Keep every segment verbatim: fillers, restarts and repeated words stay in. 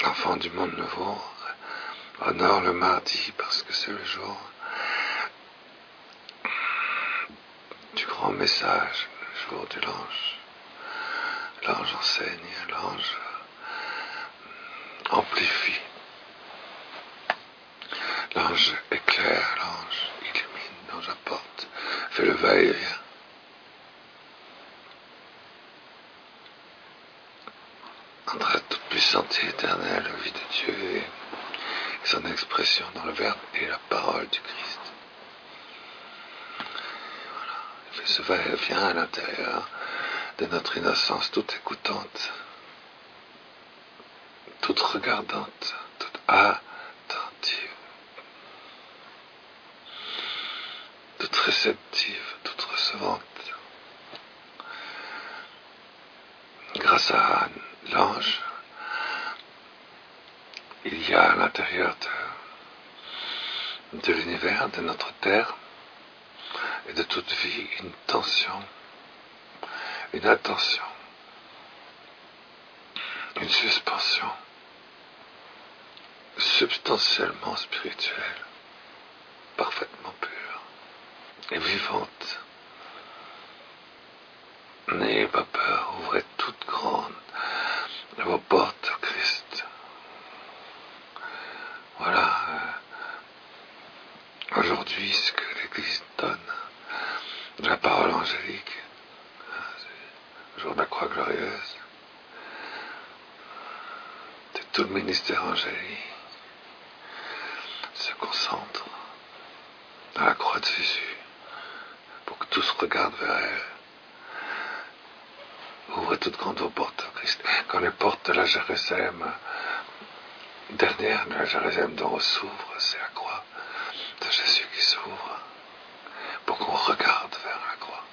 Enfant du monde nouveau, honore le mardi parce que c'est le jour du grand message, le jour de l'ange. L'ange enseigne, l'ange amplifie, l'ange éclaire, l'ange illumine, l'ange apporte, fait le va-et-vient. Entre la toute-puissante et éternelle vie de Dieu et son expression dans le Verbe et la parole du Christ. Voilà. Il fait ce va-et-vient à l'intérieur de notre innocence toute écoutante, toute regardante, toute attentive, toute réceptive, toute recevante. Grâce à l'ange, il y a à l'intérieur de, de l'univers, de notre terre et de toute vie une tension, une attention, une suspension substantiellement spirituelle, parfaitement pure et vivante. N'ayez pas peur, ouvrez toutes grandes vos portes au Christ. Voilà euh, aujourd'hui ce que l'Église donne de la parole angélique, le jour de la croix glorieuse, de tout le ministère angélique se concentre dans la croix de Jésus pour que tous regardent vers elle. Ouvrez toutes grandes vos portes au Christ. Quand les portes de la Jérusalem dernière, de la Jérusalem d'en haut s'ouvrent, c'est la croix de Jésus qui s'ouvre pour qu'on regarde vers la croix.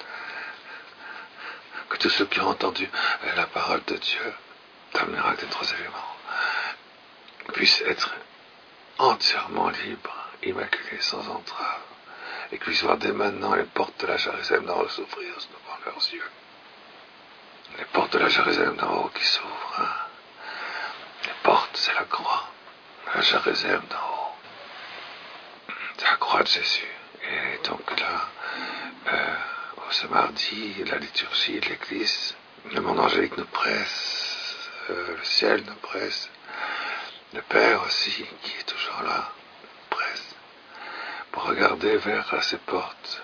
Que tous ceux qui ont entendu la parole de Dieu dans le miracle des trois éléments puissent être entièrement libres, immaculés, sans entrave, et qu'ils puissent voir dès maintenant les portes de la Jérusalem d'en haut s'ouvrir devant leurs yeux. Les portes de la Jérusalem d'en haut qui s'ouvrent. Hein. Les portes, c'est la croix. La Jérusalem d'en haut. C'est la croix de Jésus. Et donc là, euh, ce mardi, la liturgie de l'Église, le monde angélique nous presse, euh, le ciel nous presse, le Père aussi, qui est toujours là, nous presse, pour regarder vers ces portes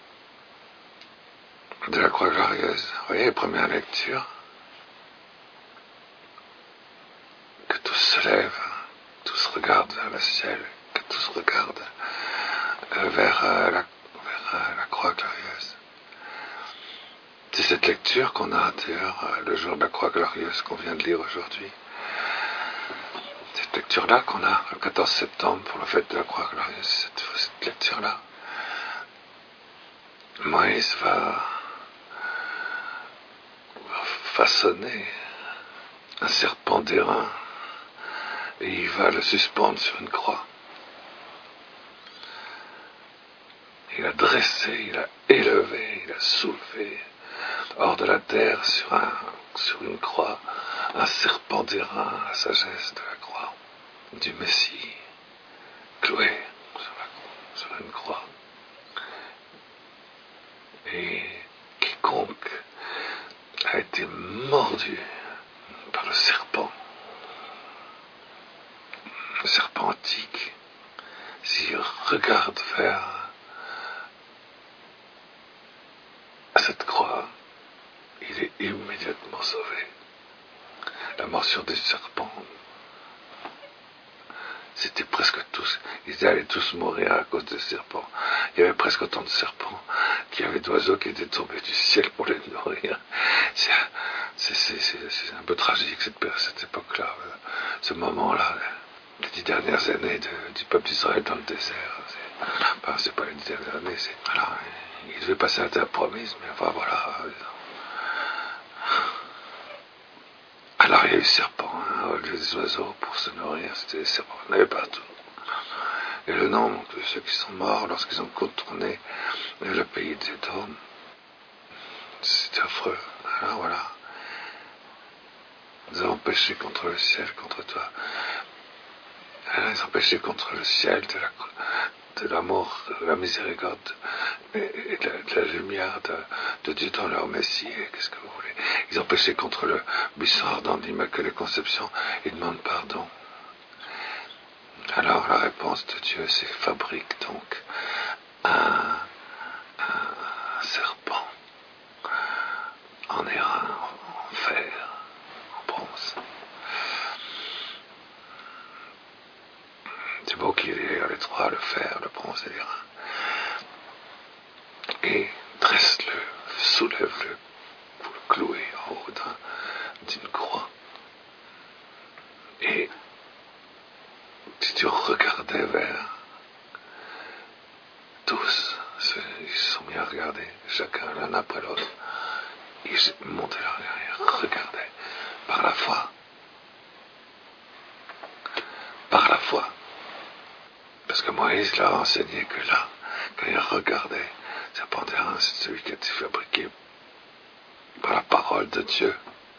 de la croix glorieuse. Vous voyez, première lecture, que tous se lèvent, tous regardent vers le ciel, que tous regardent euh, vers, euh, la, vers euh, la croix glorieuse. C'est cette lecture qu'on a d'ailleurs euh, le jour de la croix glorieuse qu'on vient de lire aujourd'hui. Cette lecture-là qu'on a le quatorze septembre pour la fête de la croix glorieuse, cette, cette lecture-là. Moïse va façonner un serpent d'airain et il va le suspendre sur une croix. Il a dressé, il a élevé, il a soulevé hors de la terre sur, un, sur une croix un serpent d'airain, la sagesse de la croix du Messie, cloué sur, la, sur une croix. Et quiconque a été mordu par le serpent, le serpent antique, s'il regarde vers cette croix, il est immédiatement sauvé. La morsure des serpents, c'était presque tous, ils allaient tous mourir à cause des serpents. Il y avait presque autant de serpents qu'il y avait d'oiseaux qui étaient tombés du ciel pour les nourrir. C'est, c'est, c'est, c'est, c'est un peu tragique cette, cette époque-là, ce moment-là, les dix dernières années de, du peuple d'Israël dans le désert. C'est, enfin, c'est pas les dix dernières années, c'est, voilà, il devait passer à la terre promise, mais enfin voilà. Alors il y a eu serpents, hein, les oiseaux pour se nourrir, c'était des serpents, il y en avait partout. Et le nombre de ceux qui sont morts lorsqu'ils ont contourné le pays des Dômes, c'était affreux. Alors voilà. Nous avons péché contre le ciel, contre toi. Alors, ils ont péché contre le ciel de la, de l'amour, de la miséricorde et de la, de la lumière de, de Dieu dans leur Messie. Qu'est-ce que vous voulez? Ils ont péché contre le buisson ardent de l'Immaculée Conception. Ils demandent pardon. Alors la réponse de Dieu, c'est fabrique donc un, un serpent en airain, en fer, en bronze. C'est beau qu'il y ait les trois, le fer, le bronze et l'airain. Et dresse-le, soulève-le, pour le clouer en haut d'un, d'une croix. Et si tu regardais vers tous, ils se sont mis à regarder, chacun l'un après l'autre. Ils montaient leur derrière, regardaient, par la foi. Par la foi. Parce que Moïse leur a enseigné que là, quand il regardait, serpent d'airain, c'est celui qui a été fabriqué par la parole de Dieu.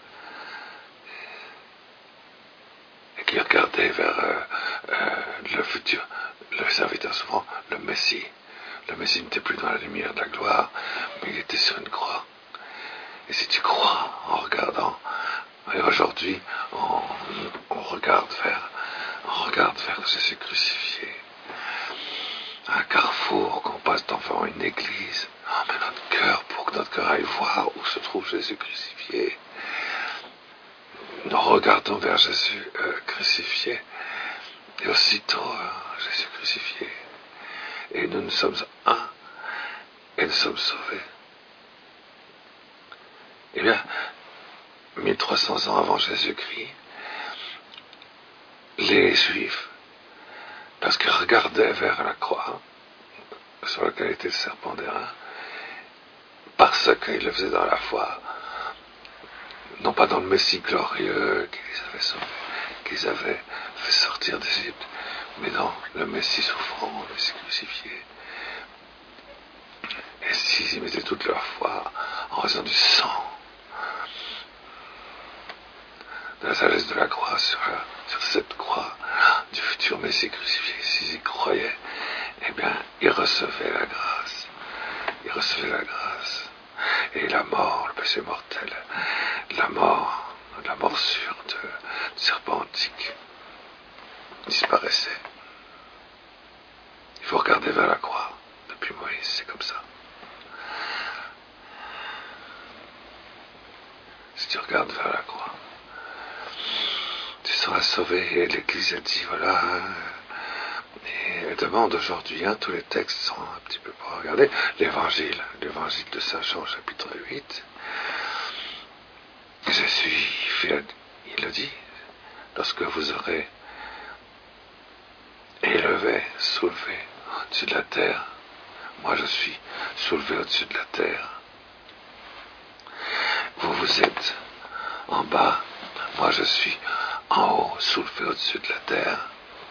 Et qui regardait vers euh, euh, le futur, le serviteur souvent, le Messie. Le Messie n'était plus dans la lumière de la gloire, mais il était sur une croix. Et si tu crois en regardant, et aujourd'hui, on, on regarde vers, on regarde vers Jésus crucifié. Un carrefour, qu'on passe devant une église. Oh, mais notre cœur, pour que notre cœur aille voir où se trouve Jésus crucifié. Nous regardons vers Jésus euh, crucifié, et aussitôt euh, Jésus crucifié. Et nous nous sommes un, et nous sommes sauvés. Eh bien, mille trois cents ans avant Jésus-Christ, les Juifs, parce qu'ils regardaient vers la croix, sur laquelle était le serpent d'airain, parce qu'ils le faisaient dans la foi, non pas dans le Messie glorieux qui les avait sauvés, qu'ils avaient fait sortir d'Égypte, mais dans le Messie souffrant, le Messie crucifié. Et s'ils y mettaient toute leur foi en raison du sang, de la sagesse de la croix, sur, la, sur cette croix du futur Messie crucifié, s'ils y croyaient, eh bien, ils recevaient la grâce. Ils recevaient la grâce. Et la mort, le péché mortel, la mort, la morsure de, du serpent antique disparaissait. Il faut regarder vers la croix. Depuis Moïse, c'est comme ça. Si tu regardes vers la croix, tu seras sauvé. Et l'Église a dit, voilà, et elle demande aujourd'hui, hein, tous les textes sont un petit peu pour regarder, l'évangile, l'évangile de Saint Jean, chapitre huit. Je suis fait, il le dit, lorsque vous aurez élevé, soulevé au-dessus de la terre, moi je suis soulevé au-dessus de la terre. Vous vous êtes en bas, moi je suis en haut, soulevé au-dessus de la terre.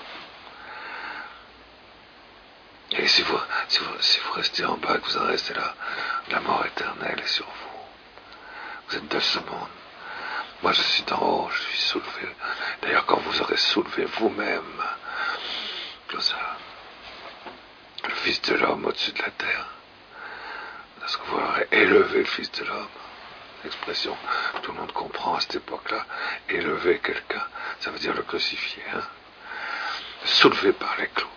Et si vous, si vous, si vous restez en bas, que vous en restez là, la mort éternelle est sur vous. Vous êtes de ce monde. Moi je suis d'en haut, je suis soulevé. D'ailleurs quand vous aurez soulevé vous-même, comme ça, le Fils de l'homme au-dessus de la terre, lorsque vous aurez élevé le Fils de l'homme, l'expression que tout le monde comprend à cette époque-là, élever quelqu'un, ça veut dire le crucifier, hein, soulevé par les clous.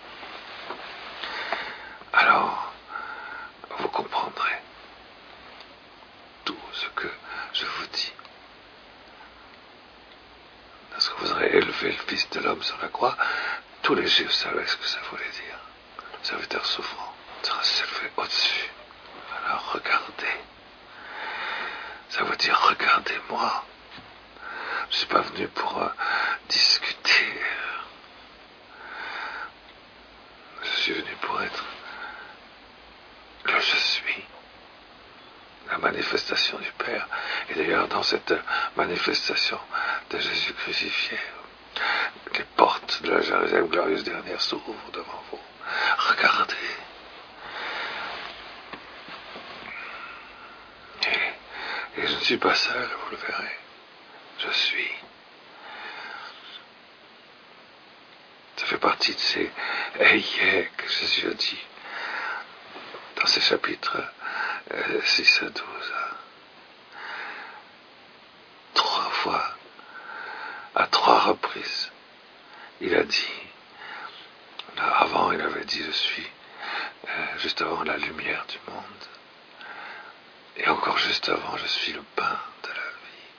Alors, vous comprendrez tout ce que je vous dis. Lorsque vous aurez élevé le Fils de l'homme sur la croix, tous les Juifs savaient ce que ça voulait dire. Le serviteur souffrant sera s'élevé au-dessus. Alors regardez. Ça veut dire regardez-moi. Je ne suis pas venu pour euh, discuter. Je suis venu pour être le je suis. La manifestation du Père. Et d'ailleurs, dans cette manifestation de Jésus crucifié, les portes de la Jérusalem glorieuse dernière s'ouvrent devant vous. Regardez. Et, et je ne suis pas seul, vous le verrez. je suis. Ça fait partie de ces ayés que Jésus a dit dans ces chapitres euh, six à douze. Trois fois, à trois reprises, il a dit, avant il avait dit je suis, euh, juste avant la lumière du monde, et encore juste avant je suis le pain de la vie.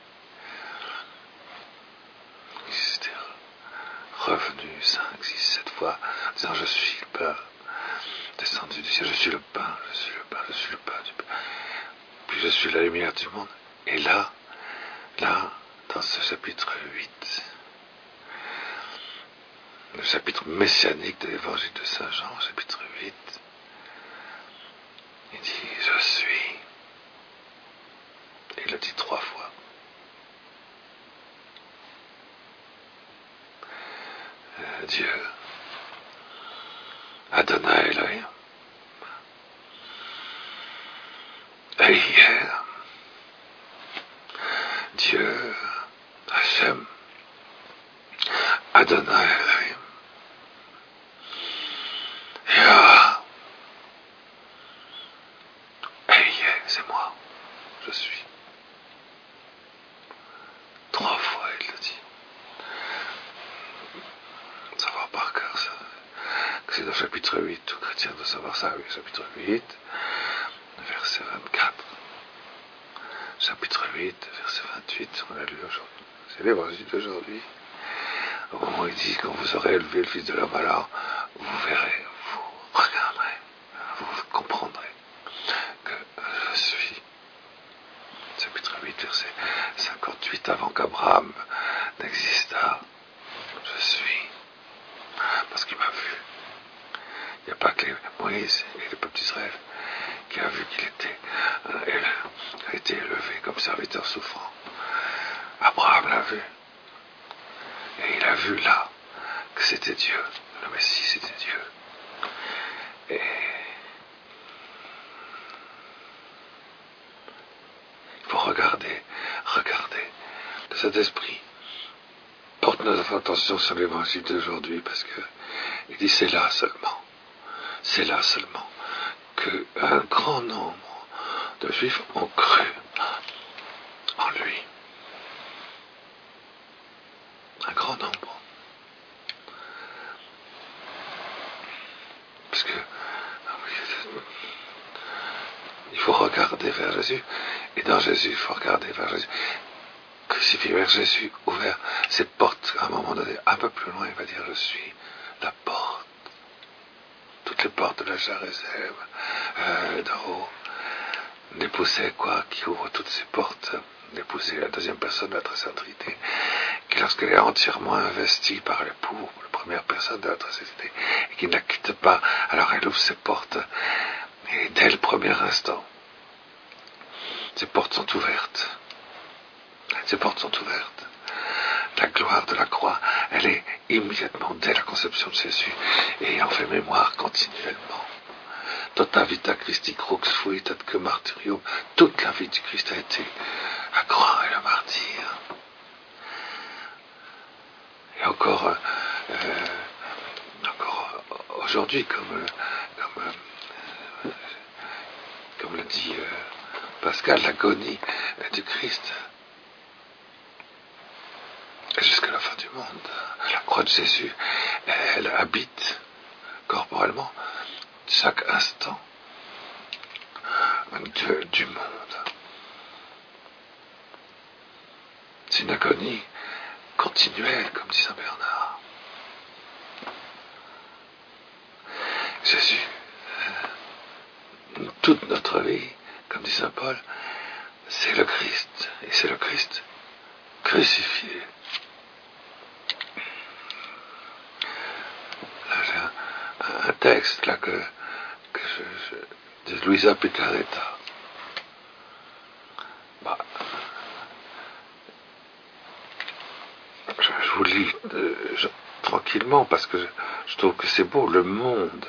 Il était revenu cinq, six, sept fois, en disant je suis le pain, descendu du ciel, je suis le pain, je suis le pain, je suis le pain du pain, puis je suis la lumière du monde. Et là, là, dans ce chapitre huit, le chapitre messianique de l'évangile de Saint Jean, chapitre huit, il dit je suis. Et il le dit trois fois. Euh, Dieu, Adonai Elohim, Ehyeh, Dieu, Hachem, Adonai Elohim, Yah, Ehyeh, c'est moi, je suis. Trois fois il le dit. Savoir par cœur ça. C'est dans le chapitre huit, tout chrétien doit savoir ça, oui, chapitre huit, verset vingt-quatre. Chapitre huit, verset vingt-huit, on a lu aujourd'hui. C'est l'évangile d'aujourd'hui. Au moment où il dit, quand vous aurez élevé le Fils de l'homme, alors vous verrez, vous regarderez, vous comprendrez que je suis. Chapitre huit, verset cinquante-huit, avant qu'Abraham n'existât, je suis. Parce qu'il m'a vu. Il n'y a pas que les Moïse et le peuple d'Israël qui a vu qu'il était, euh, a été élevé comme serviteur souffrant. Abraham l'a vu. Et il a vu là que c'était Dieu. Le Messie, c'était Dieu. Et il faut regarder, regarder de cet esprit. Porte notre attention sur l'évangile d'aujourd'hui parce que il dit c'est là seulement. C'est là seulement qu'un grand nombre de Juifs ont cru en lui. Un grand nombre. Parce que il faut regarder vers Jésus. Et dans Jésus, il faut regarder vers Jésus. Crucifié vers Jésus, ouvert ses portes à un moment donné. Un peu plus loin, il va dire je suis la porte. Toutes les portes de la Jérusalem, euh, d'en haut. L'épousé, quoi, qui ouvre toutes ces portes. L'épousé, la deuxième personne de la Très Sainte Trinité, qui lorsqu'elle est entièrement investie par l'époux, la première personne de la Très Sainte Trinité, et qui ne la quitte pas, alors elle ouvre ses portes. Et dès le premier instant, ces portes sont ouvertes. Ces portes sont ouvertes. La gloire de la croix, elle est immédiatement dès la conception de Jésus, et il en fait mémoire continuellement. Tota vita Christi crux fuit et que martyrium. Toute la vie du Christ a été la croix et le martyr. Et encore, euh, encore aujourd'hui, comme, comme, euh, comme le dit euh, Pascal, l'agonie du Christ. Et jusqu'à la fin du monde, la croix de Jésus, elle habite corporellement chaque instant de, du monde. C'est une agonie continuelle, comme dit Saint Bernard. Jésus, toute notre vie, comme dit Saint Paul, c'est le Christ, et c'est le Christ crucifié. Là, j'ai un, un texte là que, que je, je, de Luisa Picaretta. Bah, je, je vous lis euh, je, tranquillement parce que je, je trouve que c'est beau. Le monde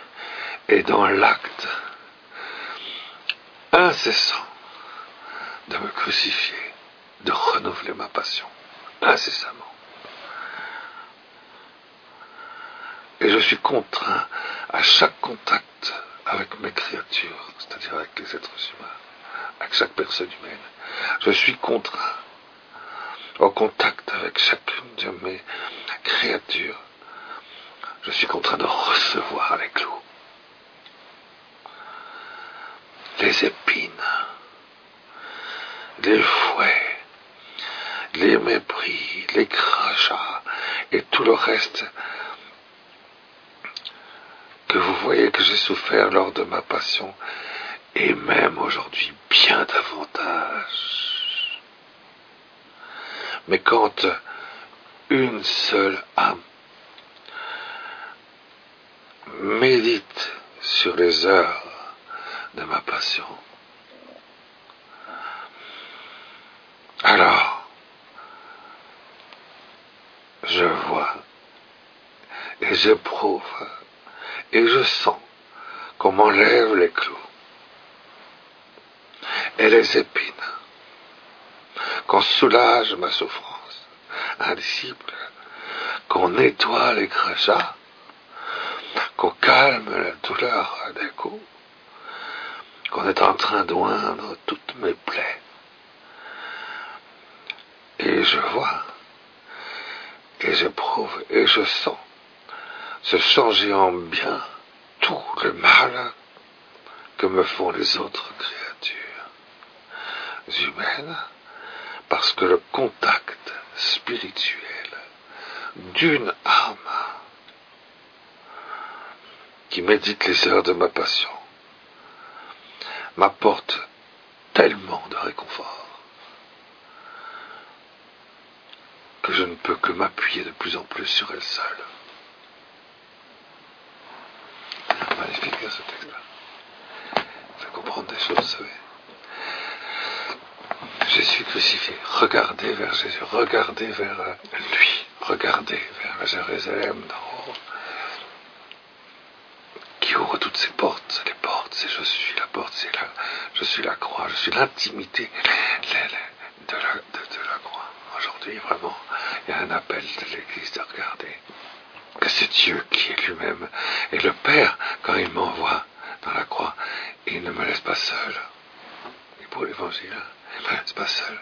est dans l'acte incessant de me crucifier, de renouveler ma passion, incessamment. Et je suis contraint à chaque contact avec mes créatures, c'est-à-dire avec les êtres humains, avec chaque personne humaine. Je suis contraint au contact avec chacune de mes créatures. Je suis contraint de recevoir les clous, les épines, les fouets, les mépris, les crachats et tout le reste que vous voyez que j'ai souffert lors de ma passion, et même aujourd'hui bien davantage. Mais quand une seule âme médite sur les heures de ma passion, alors je vois et j'éprouve et je sens qu'on m'enlève les clous et les épines, qu'on soulage ma souffrance indicible, qu'on nettoie les crachats, qu'on calme la douleur des coups, qu'on est en train d'oindre toutes mes plaies. Et je vois, et j'éprouve, et je sens se changer en bien tout le mal que me font les autres créatures humaines, parce que le contact spirituel d'une âme qui médite les heures de ma passion m'apporte tellement de réconfort que je ne peux que m'appuyer de plus en plus sur elle seule. Magnifique ce texte-là. Ça fait comprendre des choses, vous savez. Jésus crucifié, regardez vers Jésus, regardez vers lui, regardez vers Jérusalem d'en haut, qui ouvre toutes ses portes, les portes, c'est je suis la porte, c'est la, je suis la croix, je suis l'intimité de la, de, de la croix. Aujourd'hui, vraiment, il y a un appel de l'Église de regarder que c'est Dieu qui est lui-même. Et le Père, quand il m'envoie dans la croix, il ne me laisse pas seul. Et pour l'Évangile, il ne me laisse pas seul.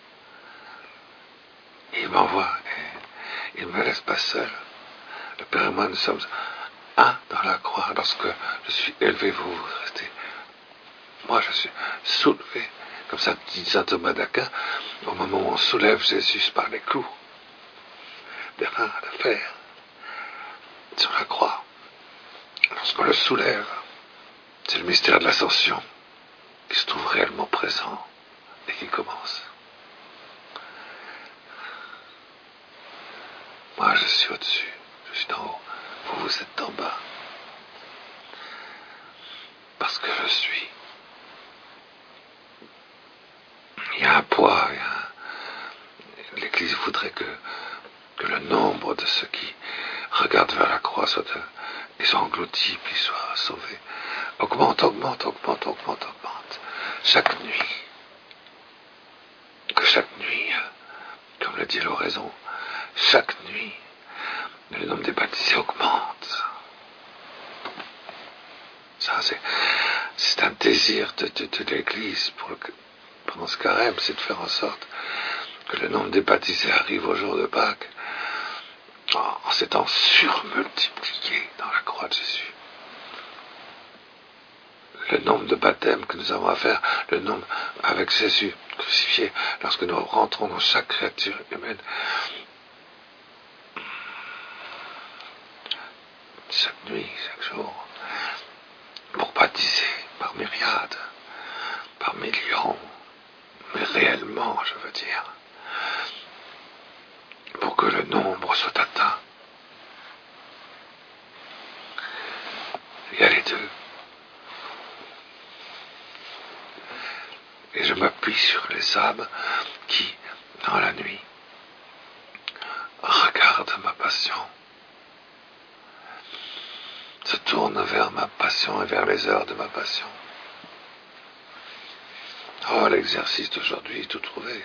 Il m'envoie et il ne me laisse pas seul. Le Père et moi, nous sommes un dans la croix. Lorsque je suis élevé, vous, vous restez. Moi, je suis soulevé. Comme ça dit saint Thomas d'Aquin, au moment où on soulève Jésus par les clous, des reins de fer, sur la croix, lorsqu'on le soulève, c'est le mystère de l'ascension qui se trouve réellement présent et qui commence. Moi, je suis au-dessus, je suis en haut, vous, vous êtes en bas. Parce que je suis. Il y a un poids, il y a un... l'Église voudrait que, que le nombre de ceux qui regardent vers la croix soit de... ils soient engloutis, puis soient sauvés. Augmente, augmente, augmente, augmente, augmente. Chaque nuit. Que chaque nuit, comme le dit l'oraison, chaque nuit, le nombre des baptisés augmente. Ça, c'est, c'est un désir de, de, de l'Église pour le, pendant ce carême, c'est de faire en sorte que le nombre des baptisés arrive au jour de Pâques en s'étant surmultiplié dans la croix de Jésus. Le nombre de baptêmes que nous avons à faire, le nombre avec Jésus crucifié, lorsque nous rentrons dans chaque créature humaine, chaque nuit, chaque jour, pour baptiser par myriades, par millions, mais réellement, je veux dire, pour que le nombre soit atteint. Il y a les deux. Et je m'appuie sur les âmes qui, dans la nuit, regardent ma passion, se tournent vers ma passion et vers les heures de ma passion. Oh, l'exercice d'aujourd'hui, tout trouvé.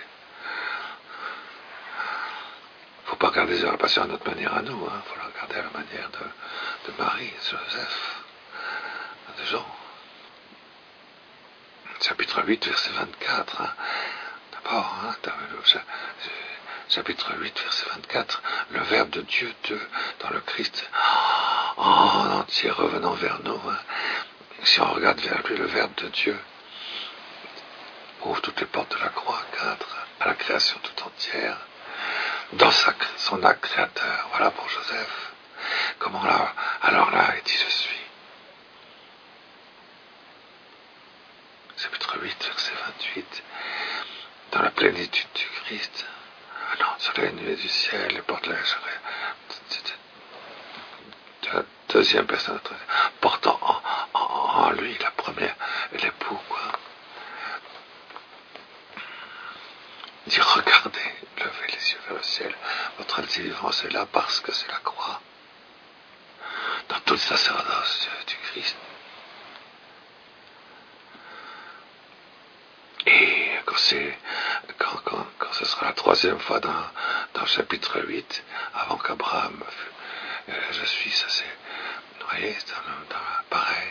Faut pas regarder la passion à notre manière à nous, hein. Faut la regarder à la manière de, de Marie, de Joseph, de Jean. Chapitre huit, verset vingt-quatre. Hein. D'abord, hein, chapitre huit, verset vingt-quatre, le Verbe de Dieu, Dieu dans le Christ, en entier revenant vers nous. Hein. Si on regarde vers lui, le Verbe de Dieu ouvre toutes les portes de la croix, quatre, à la création tout entière, dans sa, son acte créateur. Voilà pour Joseph. Comment là, alors là, il dit je suis. Chapitre huit, verset vingt-huit. Dans la plénitude du Christ. Ah non, sur les nuées du ciel, les portes de la, de la deuxième personne, portant en, en, en lui la première, l'époux, quoi. Il dit, regardez, levez les yeux vers le ciel, votre délivrance est là parce que c'est la croix. Dans toute sacerdoce du Christ. Et quand, c'est, quand, quand, quand ce sera la troisième fois dans, dans le chapitre huit, avant qu'Abraham fût, euh, je suis, ça c'est, vous voyez, dans, le, dans la, pareil,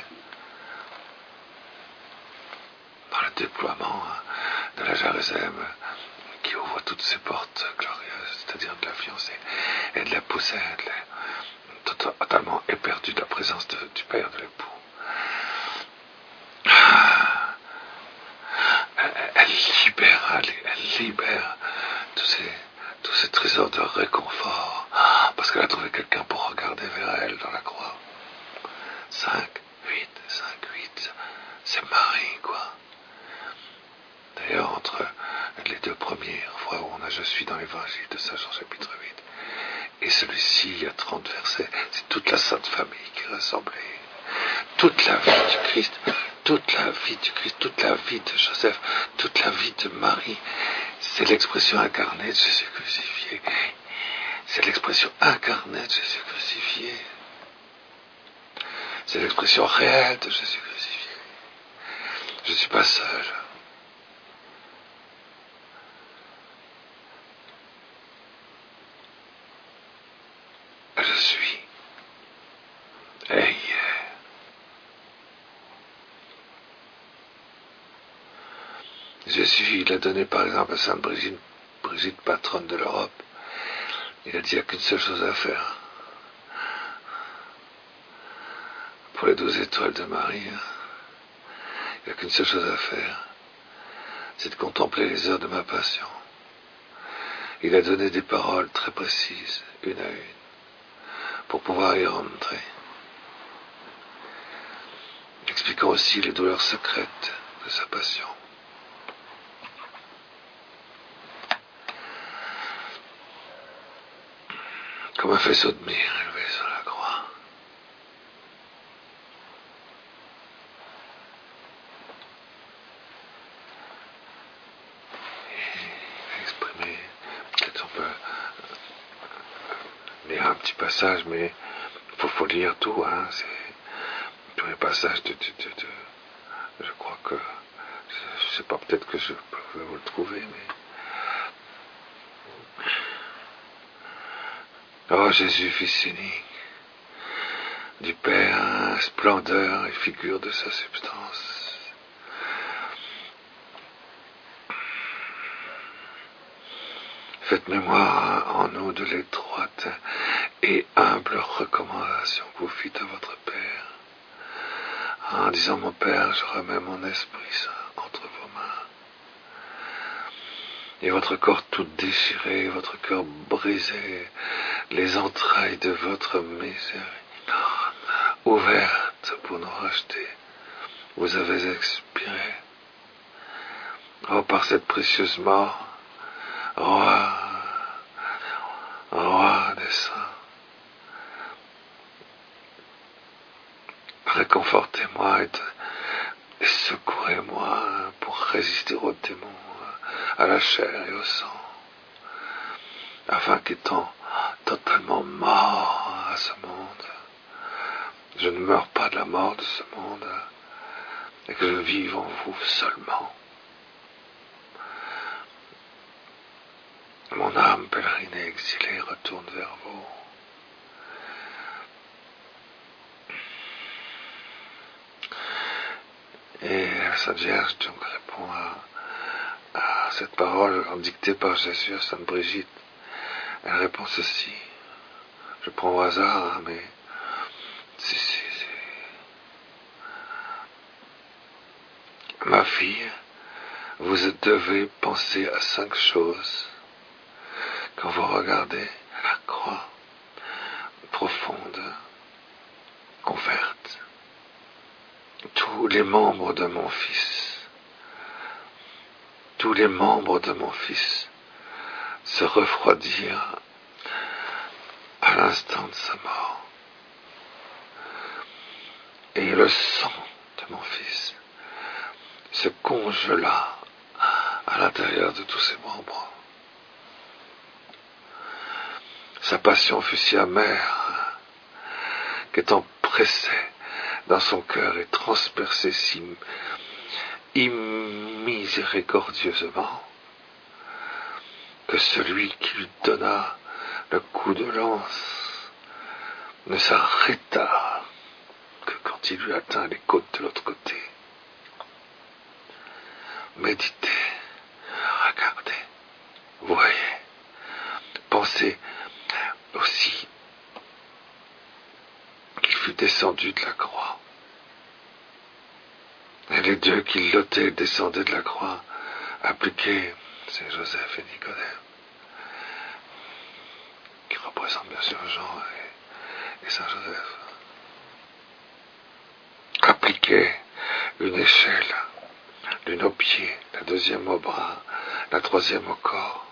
dans le déploiement hein, de la Jérusalem qui ouvre toutes ses portes glorieuses, c'est-à-dire de la fiancée et de la poussée, totalement éperdue de la présence de, du Père de l'époux. Elle libère, elle, elle libère tous ces, tous ces trésors de réconfort, parce qu'elle a trouvé quelqu'un pour regarder vers elle dans la croix. cinq, huit, cinq, huit, c'est Marie, quoi. D'ailleurs, entre les deux premières fois où on a « Je suis » dans l'évangile de Saint Jean chapitre huit, et celui-ci, il y a trente versets, c'est toute la Sainte Famille qui est rassemblée. Toute la vie du Christ, toute la vie du Christ, toute la vie de Joseph, toute la vie de Marie, c'est l'expression incarnée de Jésus crucifié. C'est l'expression incarnée de Jésus crucifié. C'est l'expression réelle de Jésus crucifié. Je ne suis pas seul. Je suis. Et Jésus, il a donné par exemple à Sainte Brigitte, Brigitte, patronne de l'Europe, il a dit qu'il n'y a qu'une seule chose à faire. Pour les douze étoiles de Marie, il n'y a qu'une seule chose à faire, c'est de contempler les heures de ma passion. Il a donné des paroles très précises, une à une, pour pouvoir y rentrer. Expliquant aussi les douleurs secrètes de sa passion. Comme un faisceau de myrrhe élevé sur la croix. Et il a exprimé, peut-être on peut lire un petit passage, mais il faut, faut lire tout, hein, c'est tous les passages de, de, de, de je crois que, je, je sais pas, peut-être que je peux vous le trouver, mais oh Jésus, fils unique du Père, splendeur et figure de sa substance. Faites mémoire en nous de l'étroite et humble recommandation que vous fîtes à votre Père. En disant, mon Père, je remets mon esprit saint entre vos mains. Et votre corps tout déchiré, votre cœur brisé, les entrailles de votre miséricorde ouvertes pour nous racheter, vous avez expiré. Oh, par cette précieuse mort, roi, roi des saints, réconfortez-moi et, et secourez-moi pour résister aux démons, à la chair et au sang, afin qu'étant totalement mort à ce monde, je ne meurs pas de la mort de ce monde, et que je vive en vous seulement. mon âme pèlerine et exilée retourne vers vous. Et la Sainte Vierge donc répond à, à cette parole dictée par Jésus à Sainte Brigitte. Elle répond ceci. Je prends au hasard, hein, mais si, si, si. Ma fille, vous devez penser à cinq choses quand vous regardez la croix profonde, ouverte. Tous les membres de mon Fils, tous les membres de mon Fils se refroidirent à l'instant de sa mort. Et le sang de mon Fils se congela à l'intérieur de tous ses membres. Sa passion fut si amère qu'étant pressée dans son cœur et transpercée si miséricordieusement que celui qui lui donna le coup de lance ne s'arrêta que quand il lui atteint les côtes de l'autre côté. Méditez, regardez, voyez, pensez aussi qu'il fut descendu de la croix. Et les deux qui lottaient descendaient de la croix, appliqués, c'est Joseph et Nicodème, qui représentent bien sûr Jean et, et Saint Joseph. Appliqués une échelle, l'une au pied, la deuxième au bras, la troisième au corps.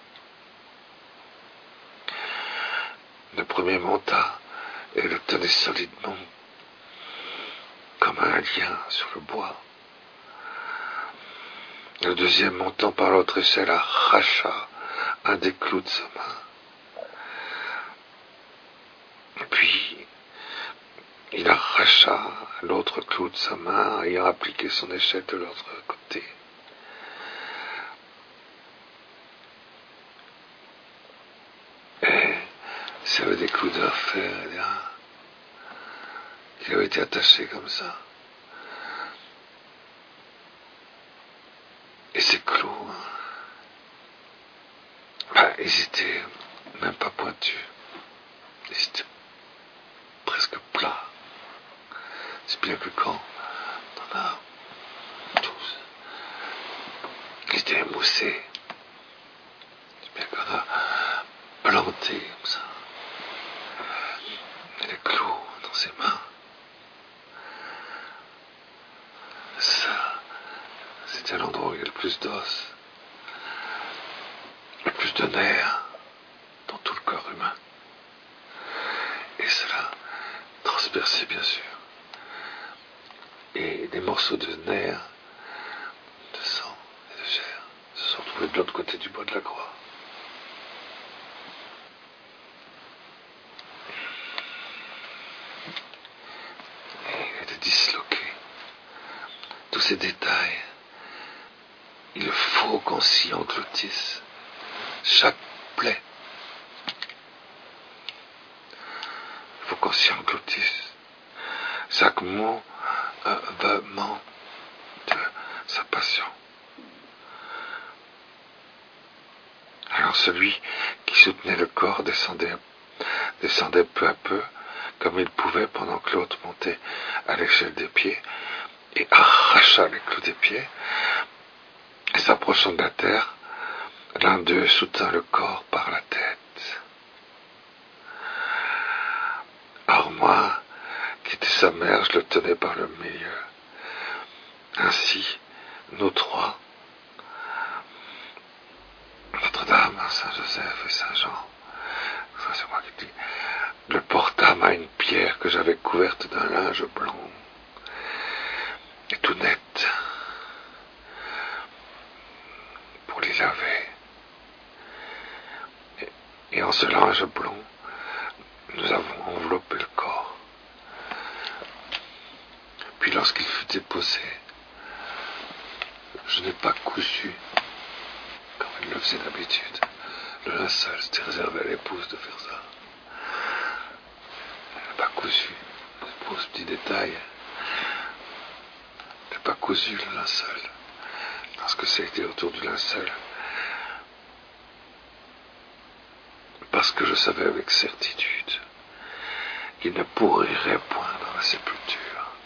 Le premier monta et le tenait solidement, comme un lien sur le bois. Le deuxième, montant par l'autre échelle, arracha un des clous de sa main. Et puis, il arracha l'autre clou de sa main, ayant appliqué son échelle de l'autre côté. Et s'il y avait des clous de fer, qui avaient été attachés comme ça. Et ces clous, ben, ils étaient même pas pointus. Ils étaient presque plats. C'est bien que quand on a tous, ils étaient émoussés. C'est bien qu'on a planté comme ça. Et les clous dans ses mains. Ça, c'était l'endroit où il y a le plus d'os, le plus de nerfs dans tout le corps humain. Et cela transperçait bien sûr. Et des morceaux de nerfs, de sang et de chair se sont trouvés de l'autre côté du bois de la croix. Et il était disloqué. Tous ces détails, il faut qu'on s'y engloutisse. Chaque plaie, il faut qu'on s'y engloutisse. Chaque mot euh, vraiment de sa passion. Alors celui qui soutenait le corps descendait, descendait peu à peu, comme il pouvait, pendant que l'autre montait à l'échelle des pieds, et arracha les clous des pieds, et s'approchant de la terre, l'un d'eux soutint le corps par la tête. Or moi, qui étais sa mère, je le tenais par le milieu. Ainsi, nous trois, Notre-Dame, Saint-Joseph et Saint-Jean, ça c'est moi qui dis, le portâmes à une pierre que j'avais couverte d'un linge blanc, et tout net, pour les laver. Et, et en ce linge blanc, nous avons enveloppé le corps. Puis lorsqu'il fut déposé, je n'ai pas cousu, comme il le faisait d'habitude. Le linceul, c'était réservé à l'épouse de faire ça. Elle n'a pas cousu, pour ce petit détail. Elle n'a pas cousu le linceul, parce que c'était autour du linceul. Parce que je savais avec certitude qu'il ne pourrirait point dans la sépulture.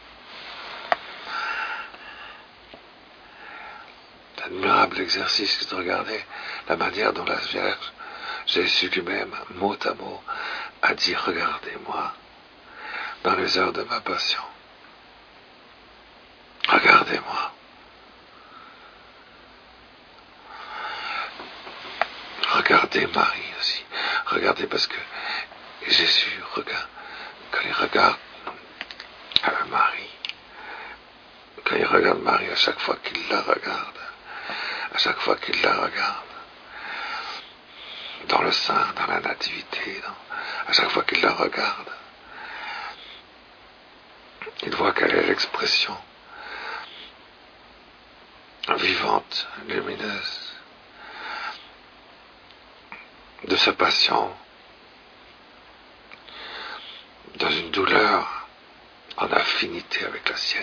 L'admirable exercice de regarder la manière dont la Vierge, Jésus lui-même, mot à mot, a dit « Regardez-moi » dans les heures de ma passion. Regardez-moi. Regardez Marie aussi. Regardez parce que Jésus regarde, quand il regarde à Marie, quand il regarde Marie, à chaque fois qu'il la regarde, à chaque fois qu'il la regarde, dans le sein, dans la nativité, dans, à chaque fois qu'il la regarde, il voit quelle est l'expression vivante, lumineuse, de sa passion, dans une douleur en affinité avec la sienne.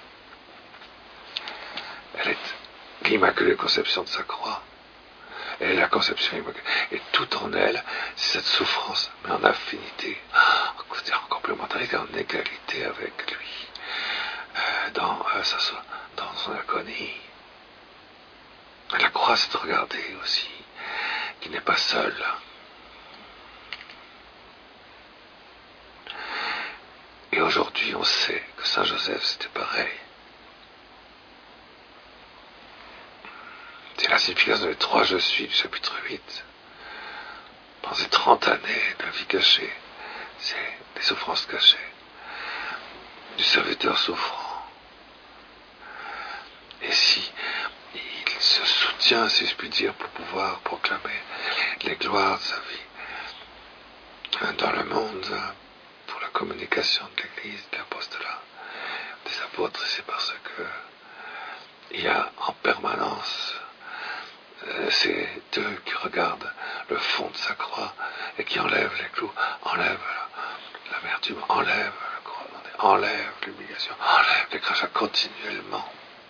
Elle est l'Immaculée Conception de sa croix. Elle est la conception immaculée. Et tout en elle, c'est cette souffrance, mais en affinité, en complémentarité, en égalité avec lui, euh, dans, euh, sa, dans son agonie. La croix, c'est de regarder aussi qu'il n'est pas seul. Et aujourd'hui, on sait que Saint Joseph, c'était pareil. C'est la signification des trois je suis du chapitre huit. Pendant ces trente années de vie cachée, c'est des souffrances cachées, du serviteur souffrant. Et si il se soutient, si je puis dire, pour pouvoir proclamer les gloires de sa vie dans le monde, pour la communication de l'Église, de l'apostolat, des apôtres, c'est parce que il y a en permanence euh, ces deux qui regardent le fond de sa croix et qui enlèvent les clous, enlèvent l'amertume, enlèvent la croix, enlèvent l'humiliation, enlèvent les crachats continuellement.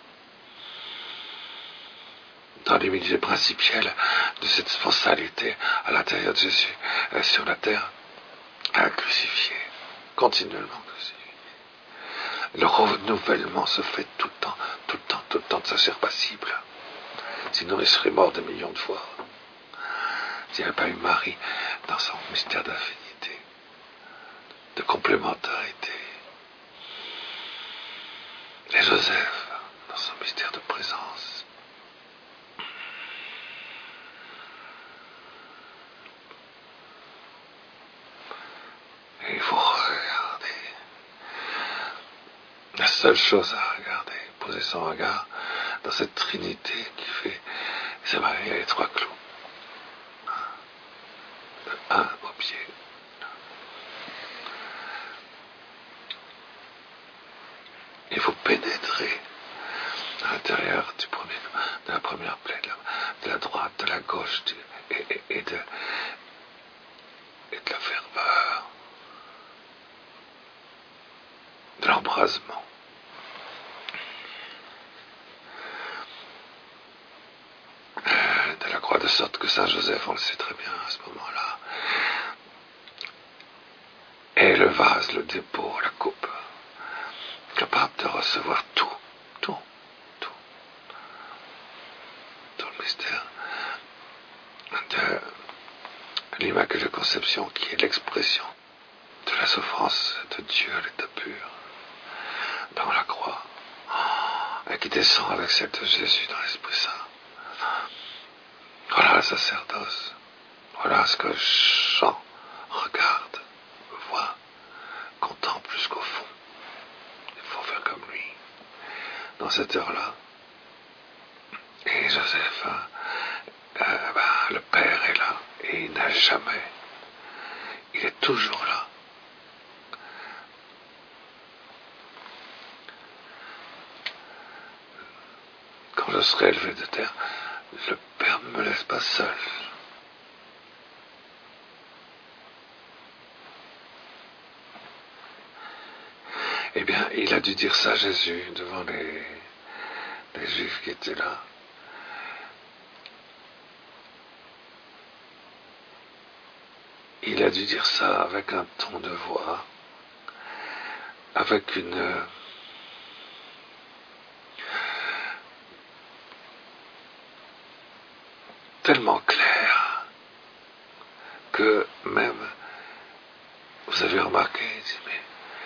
Dans l'humilité principielle de cette sponsalité à l'intérieur de Jésus, euh, sur la terre, à crucifier, continuellement crucifié. Le renouvellement se fait tout le temps, tout le temps, tout le temps de sa chair passible. Sinon, il serait mort des millions de fois. S'il n'y avait pas eu Marie dans son mystère d'affinité, de complémentarité, et Joseph dans son mystère de présence. Et il faut regarder. La seule chose à regarder, poser son regard dans cette trinité qui fait, c'est vrai, il y a les trois clous. De un au pied. Il faut pénétrer à l'intérieur du premier, de la première plaie, de la, de la droite, de la gauche, du, et, et, et, de, et de la ferveur, de l'embrasement. De la croix, de sorte que Saint Joseph, on le sait très bien à ce moment-là, est le vase, le dépôt, la coupe, capable de recevoir tout, tout, tout, tout le mystère de l'Immaculée Conception, qui est l'expression de la souffrance de Dieu à l'état pur, dans la croix, et qui descend avec celle de Jésus dans l'Esprit Saint. Voilà le sacerdoce, voilà ce que Jean regarde, voit, contemple jusqu'au fond. Il faut faire comme lui, dans cette heure-là. Et Joseph, euh, ben, le Père est là, et il n'a jamais, il est toujours là. Quand je serai élevé de terre, le Père ne me laisse pas seul. bien, il a dû dire ça à Jésus devant les, les Juifs qui étaient là. Il a dû dire ça avec un ton de voix, avec une... tellement clair que même, vous avez remarqué, il dit, mais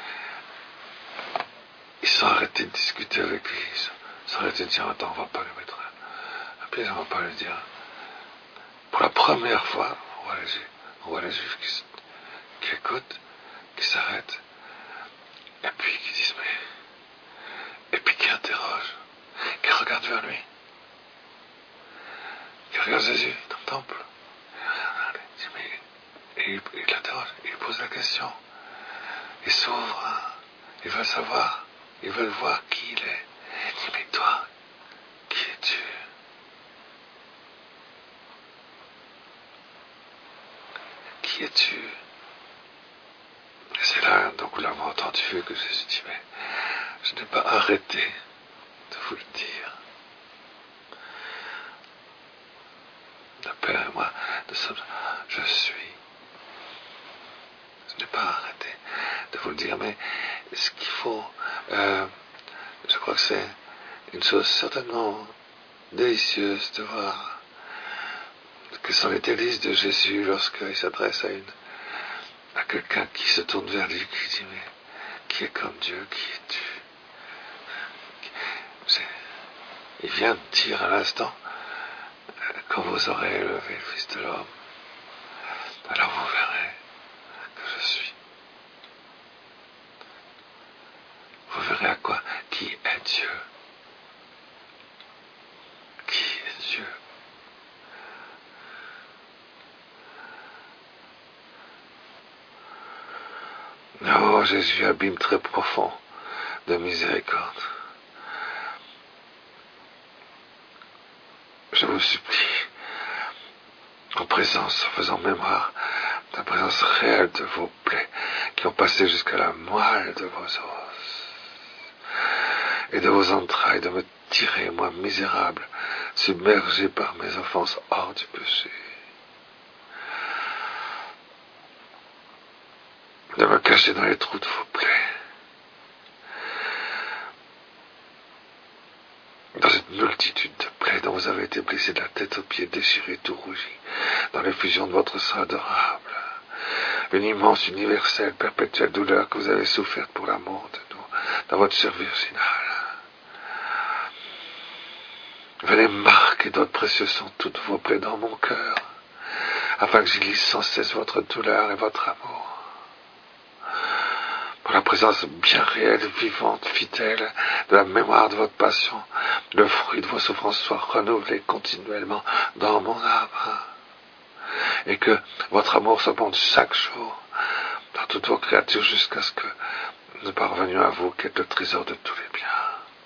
ils sont arrêtés de discuter avec lui, ils sont arrêtés de dire, attends, on va pas lui mettre un pied, on va pas lui dire. Pour la première fois, on voit les Juifs, on voit les Juifs qui, qui écoutent, qui s'arrêtent, et puis qui disent, mais, et puis qui interrogent, qui regardent vers lui, qui regardent Jésus dans le temple. Il dit, mais, et il, il l'interroge, il pose la question, il s'ouvre, hein, il veut savoir, ils veulent voir qui il est. Il dit, mais toi, qui es-tu? Qui es-tu? Et c'est là, donc vous l'avez entendu, que Jésus dit, mais je n'ai pas arrêté de vous le dire. Le Père et moi, nous sommes, je suis. Je n'ai pas arrêté de vous le dire, mais ce qu'il faut, euh, je crois que c'est une chose certainement délicieuse de voir que sont les délices de Jésus lorsqu'il s'adresse à une à quelqu'un qui se tourne vers lui, qui dit, mais qui est comme Dieu, qui es-tu? C'est, il vient de dire à l'instant, quand vous aurez élevé le Fils de l'homme, alors vous verrez que je suis. Vous verrez à quoi? Qui est Dieu? Qui est Dieu? Oh, Jésus, abîme très profond de miséricorde. Je vous supplie, en présence, en faisant mémoire de la présence réelle de vos plaies qui ont passé jusqu'à la moelle de vos os et de vos entrailles, de me tirer, moi misérable, submergé par mes offenses hors du péché, de me cacher dans les trous de vos plaies, dans cette multitude de plaies dont vous avez été blessé de la tête aux pieds, déchiré, tout rougi, dans l'effusion de votre sang adorable, une immense, universelle, perpétuelle douleur que vous avez soufferte pour l'amour de nous, dans votre chair virginale. Venez marquer d'autres précieux sont toutes vos plaies dans mon cœur, afin que j'y lise sans cesse votre douleur et votre amour. Pour la présence bien réelle, vivante, fidèle de la mémoire de votre passion, le fruit de vos souffrances soit renouvelé continuellement dans mon âme, et que votre amour s'abonde chaque jour dans toutes vos créatures jusqu'à ce que nous parvenions à vous, qui êtes le trésor de tous les biens,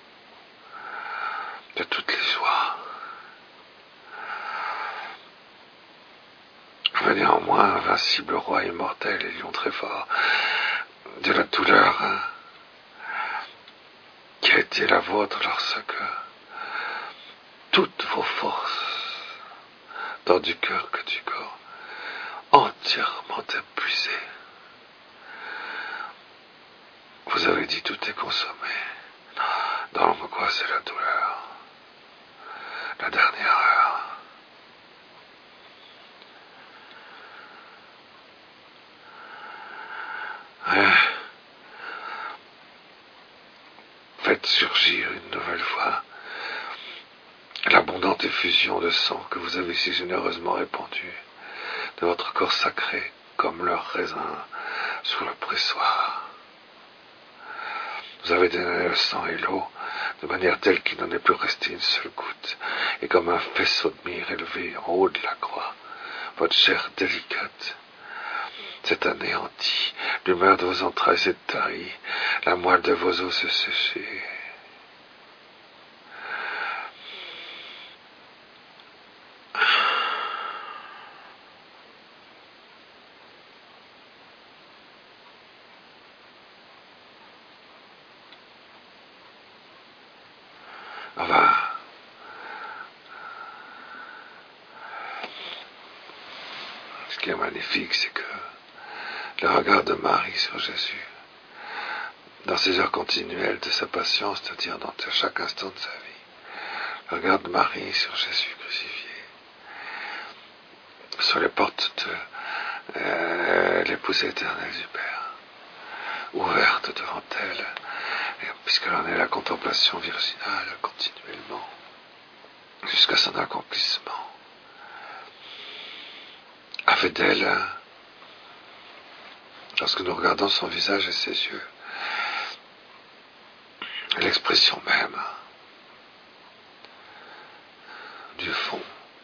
de toutes les joies. Venez en moi, invincible roi immortel et lion très fort, de la douleur hein, qui a été la vôtre lorsque toutes vos forces, tant du cœur que du corps, entièrement épuisées, vous avez dit tout est consommé. Dans quoi c'est la douleur, la dernière heure. Ouais. Faites surgir une nouvelle fois l'abondante effusion de sang que vous avez si généreusement répandue de votre corps sacré comme leur raisin sous le pressoir. Vous avez donné le sang et l'eau de manière telle qu'il n'en est plus resté une seule goutte, et comme un faisceau de myrrhe élevé en haut de la croix, votre chair délicate s'est anéantie, l'humeur de vos entrailles s'est tarie, la moelle de vos os s'est séchée. Enfin, ce qui est magnifique, c'est que le regard de Marie sur Jésus, dans ces heures continuelles de sa passion, c'est-à-dire dans chaque instant de sa vie, le regard de Marie sur Jésus crucifié, sur les portes de euh, l'épouse éternelle du Père, ouverte devant elle, puisqu'elle en est la contemplation virginale continuellement, jusqu'à son accomplissement, a fait d'elle, lorsque nous regardons son visage et ses yeux, l'expression même du fond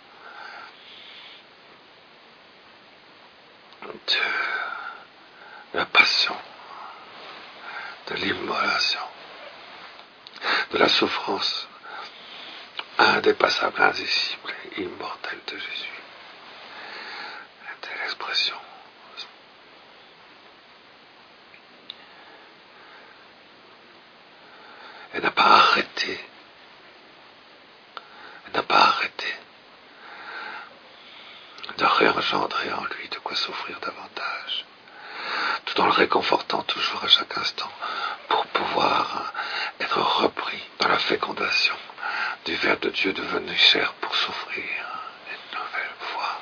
de la passion, de l'immolation, de la souffrance indépassable, indicible et immortelle de Jésus. Telle expression. Elle n'a pas arrêté. Elle n'a pas arrêté de réengendrer en lui de quoi souffrir davantage, tout en le réconfortant toujours à chaque instant, pour pouvoir être repris dans la fécondation du Verbe de Dieu devenu chair pour s'offrir une nouvelle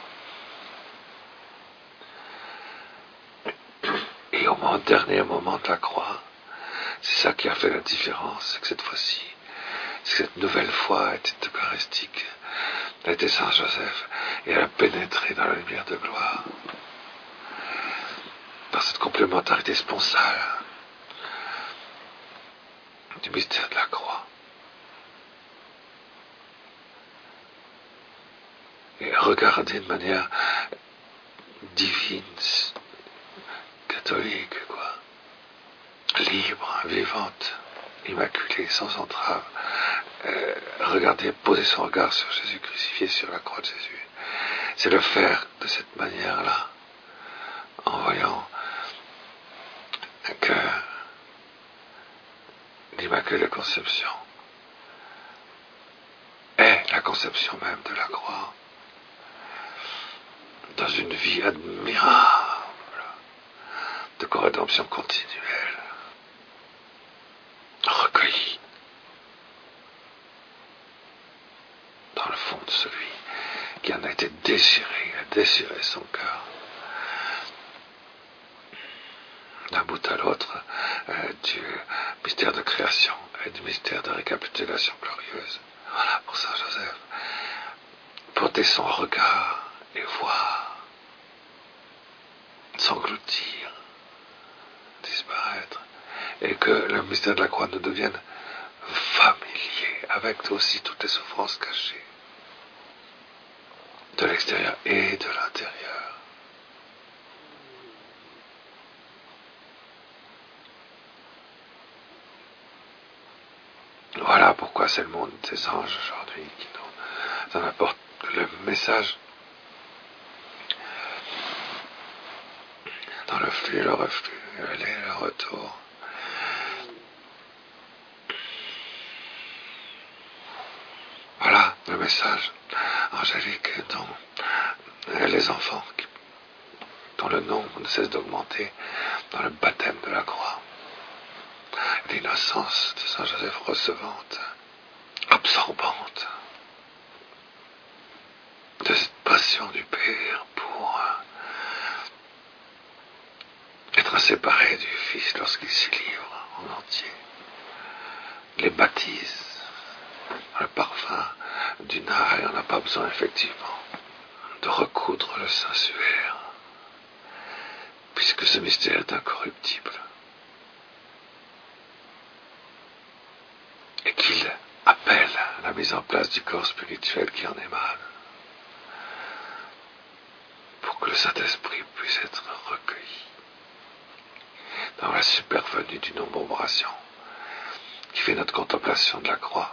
foi. Et au dernier moment de la croix, c'est ça qui a fait la différence, c'est que cette fois-ci, cette nouvelle foi était eucharistique, elle était Saint Joseph, et elle a pénétré dans la lumière de gloire, dans cette complémentarité sponsale du mystère de la croix. Et regarder de manière divine, catholique, quoi, libre, vivante, immaculée, sans entrave. Euh, regarder, poser son regard sur Jésus crucifié sur la croix de Jésus. C'est le faire de cette manière-là, en voyant que l'Immaculée Conception est la conception même de la croix, dans une vie admirable de co-rédemption continuelle, recueillie dans le fond de celui qui en a été déchiré, a déchiré son cœur d'un bout à l'autre euh, du mystère de création et du mystère de récapitulation glorieuse. Voilà pour Saint Joseph. Porter son regard et voir, s'engloutir, disparaître, et que le mystère de la croix nous devienne familier avec aussi toutes les souffrances cachées de l'extérieur et de l'intérieur. Voilà pourquoi c'est le monde des anges aujourd'hui qui nous en apporte le message dans le flux et le reflux, l'aller et le retour. Voilà le message angélique dont les enfants, dont le nombre ne cesse d'augmenter dans le baptême de la croix. L'innocence de Saint Joseph recevante, absorbante de cette passion du Père pour être séparé du Fils lorsqu'il s'y livre en entier, les baptise dans le parfum du nard, et on n'a pas besoin effectivement de recoudre le sensuaire, puisque ce mystère est incorruptible. Et qu'il appelle à la mise en place du corps spirituel qui en émane, pour que le Saint-Esprit puisse être recueilli dans la supervenue d'une ombration qui fait notre contemplation de la croix.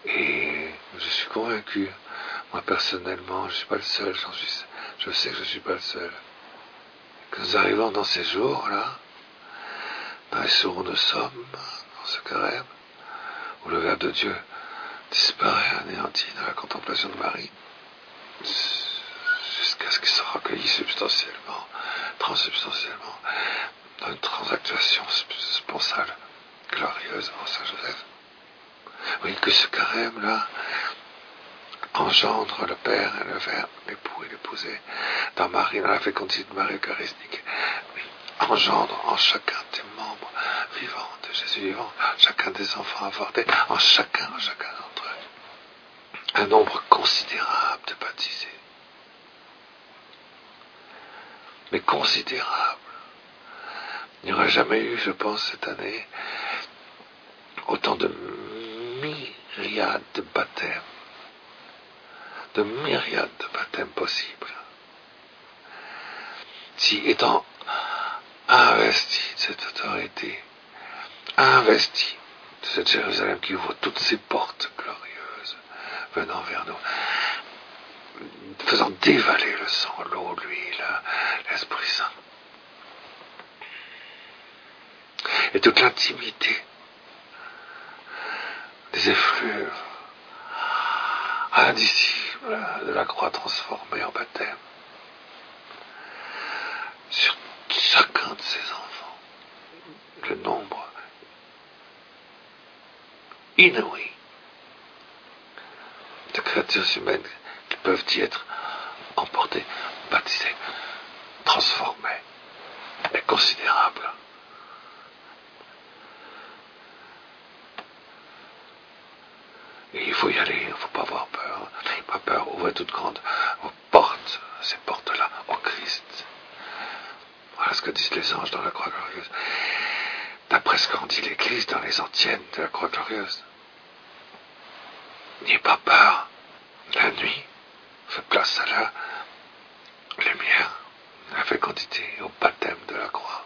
Et je suis convaincu, moi personnellement, je ne suis pas le seul, j'en suis, je sais que je ne suis pas le seul, que nous arrivons dans ces jours-là, dans les jours où nous sommes, dans ce carême, où le Verbe de Dieu disparaît, anéanti dans la contemplation de Marie, jusqu'à ce qu'il soit recueilli substantiellement, transsubstantiellement, dans une transactuation sponsale, glorieuse en Saint-Joseph. Oui, que ce carême-là engendre le Père et le Verbe, l'époux et l'épousée, dans Marie, dans la fécondité de Marie eucharistique, engendre en chacun des membres vivants de Jésus vivant, chacun des enfants avortés, en chacun, en chacun d'entre eux, un nombre considérable de baptisés. Mais considérable. Il n'y aurait jamais eu, je pense, cette année, autant de myriades de baptêmes, de myriades de baptêmes possibles. Si étant investi de cette autorité, investi de cette Jérusalem qui ouvre toutes ses portes glorieuses, venant vers nous, faisant dévaler le sang, l'eau, l'huile, l'Esprit Saint, et toute l'intimité des effluves indicibles de la croix transformée en baptême sur chacun de ses enfants, le nombre inouï de créatures humaines qui peuvent y être emportées, baptisées, transformées, est considérable. Et il faut y aller, il ne faut pas avoir peur. Pas peur, ouvrez toutes grandes vos portes, ces portes-là, au Christ. Voilà ce que disent les anges dans la croix glorieuse. D'après ce qu'en dit l'Église dans les antiennes de la croix glorieuse. N'ayez pas peur. La nuit fait place à la lumière, à la fécondité, au baptême de la croix.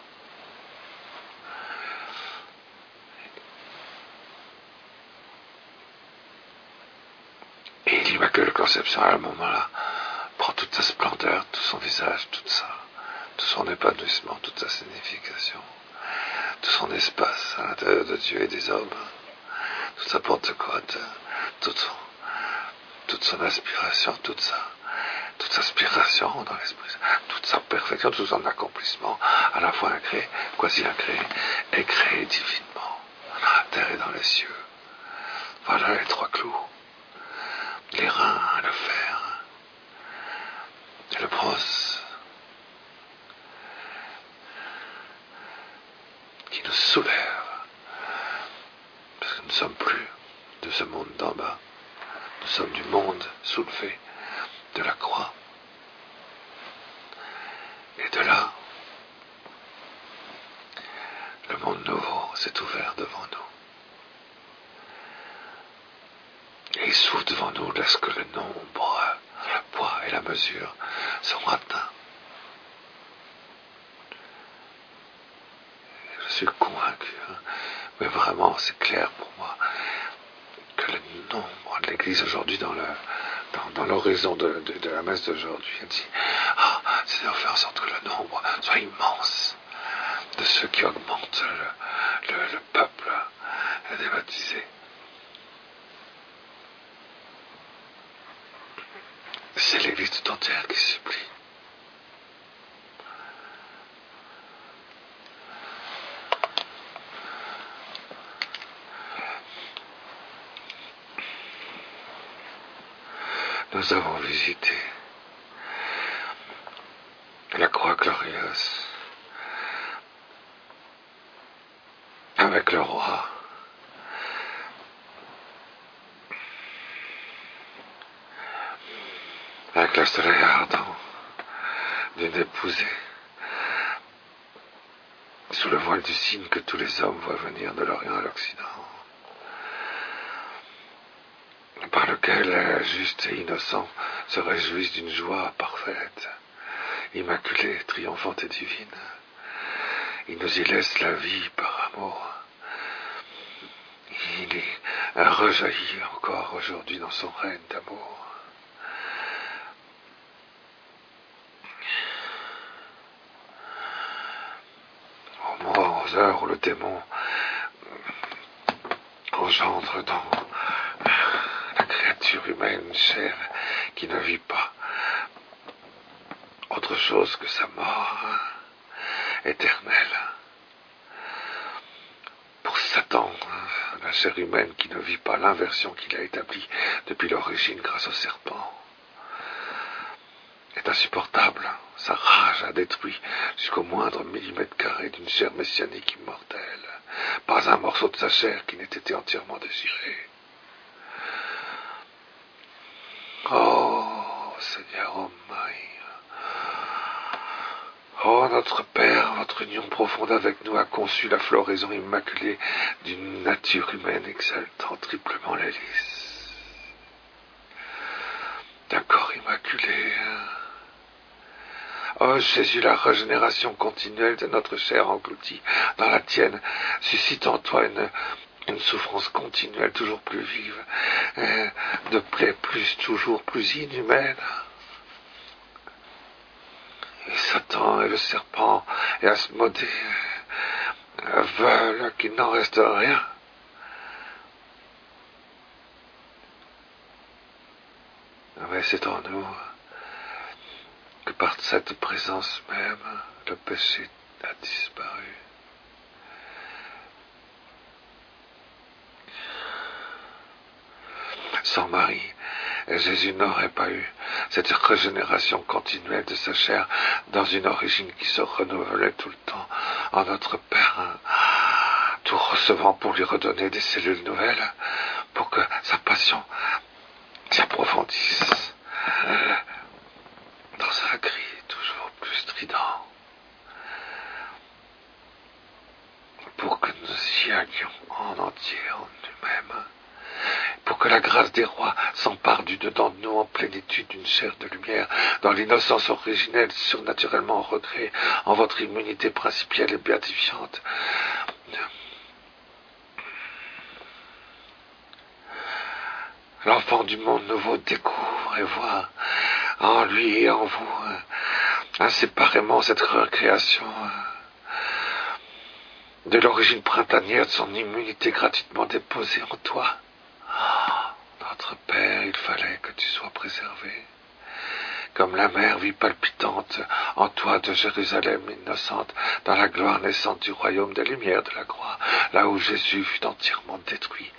Et l'Immaculée Conception, à ce moment-là, prend toute sa splendeur, tout son visage, toute sa, tout son épanouissement, toute sa signification, tout son espace à l'intérieur de Dieu et des hommes, toute sa Pentecôte, toute son, toute son aspiration, toute sa, toute sa aspiration dans l'esprit, toute sa perfection, tout son accomplissement, à la fois incréé, quasi incréé, et créé divinement, dans la terre et dans les cieux. Voilà les trois clous. Les reins, le fer, et le bronze, qui nous soulève, parce que nous ne sommes plus de ce monde d'en bas, nous sommes du monde soulevé de la croix. Et de là, le monde nouveau s'est ouvert devant nous. Et il s'ouvre devant nous lorsque le nombre, le poids et la mesure seront atteints. Je suis convaincu, hein, mais vraiment c'est clair pour moi, que le nombre de l'Église aujourd'hui dans le dans, dans l'horizon de, de, de la messe d'aujourd'hui, elle dit, ah, c'est de faire en sorte que le nombre soit immense de ceux qui augmentent le, le, le peuple des baptisés. C'est l'Église tout entière qui supplie. Nous avons visité la croix glorieuse avec le roi. Avec le soleil ardent d'une épousée, sous le voile du signe que tous les hommes voient venir de l'Orient à l'Occident, par lequel les justes et innocents se réjouissent d'une joie parfaite, immaculée, triomphante et divine. Il nous y laisse la vie par amour. Il y rejaillit encore aujourd'hui dans son règne d'amour. Au moment, aux heures où le démon engendre dans la créature humaine une chair qui ne vit pas autre chose que sa mort éternelle. Pour Satan, la chair humaine qui ne vit pas l'inversion qu'il a établie depuis l'origine grâce au serpent est insupportable. Sa rage a détruit jusqu'au moindre millimètre carré d'une chair messianique immortelle. Pas un morceau de sa chair qui n'ait été entièrement désiré. Oh, Seigneur, oh Maï. Oh, notre Père, votre union profonde avec nous a conçu la floraison immaculée d'une nature humaine exaltant triplement les lys. D'un corps immaculé. Oh Jésus, la régénération continuelle de notre chair engloutie dans la tienne suscite en toi une, une souffrance continuelle toujours plus vive, de plaies plus, toujours plus inhumaines. Et Satan et le serpent et Asmodée veulent qu'il n'en reste rien. Mais c'est en nous que par cette présence même, le péché a disparu. Sans Marie, Jésus n'aurait pas eu cette régénération continuelle de sa chair dans une origine qui se renouvelait tout le temps en notre Père, tout recevant pour lui redonner des cellules nouvelles, pour que sa passion s'approfondisse dans un cri toujours plus strident, pour que nous y allions en entier en nous-mêmes, pour que la grâce des rois s'empare du dedans de nous en plénitude d'une chair de lumière, dans l'innocence originelle, surnaturellement recréée en votre immunité principielle et béatifiante. L'enfant du monde nouveau découvre et voit en lui et en vous inséparément cette recréation de l'origine printanière de son immunité gratuitement déposée en toi. Oh, notre Père, il fallait que tu sois préservé, comme la mère vie palpitante en toi de Jérusalem innocente, dans la gloire naissante du royaume des lumières de la croix, là où Jésus fut entièrement détruit.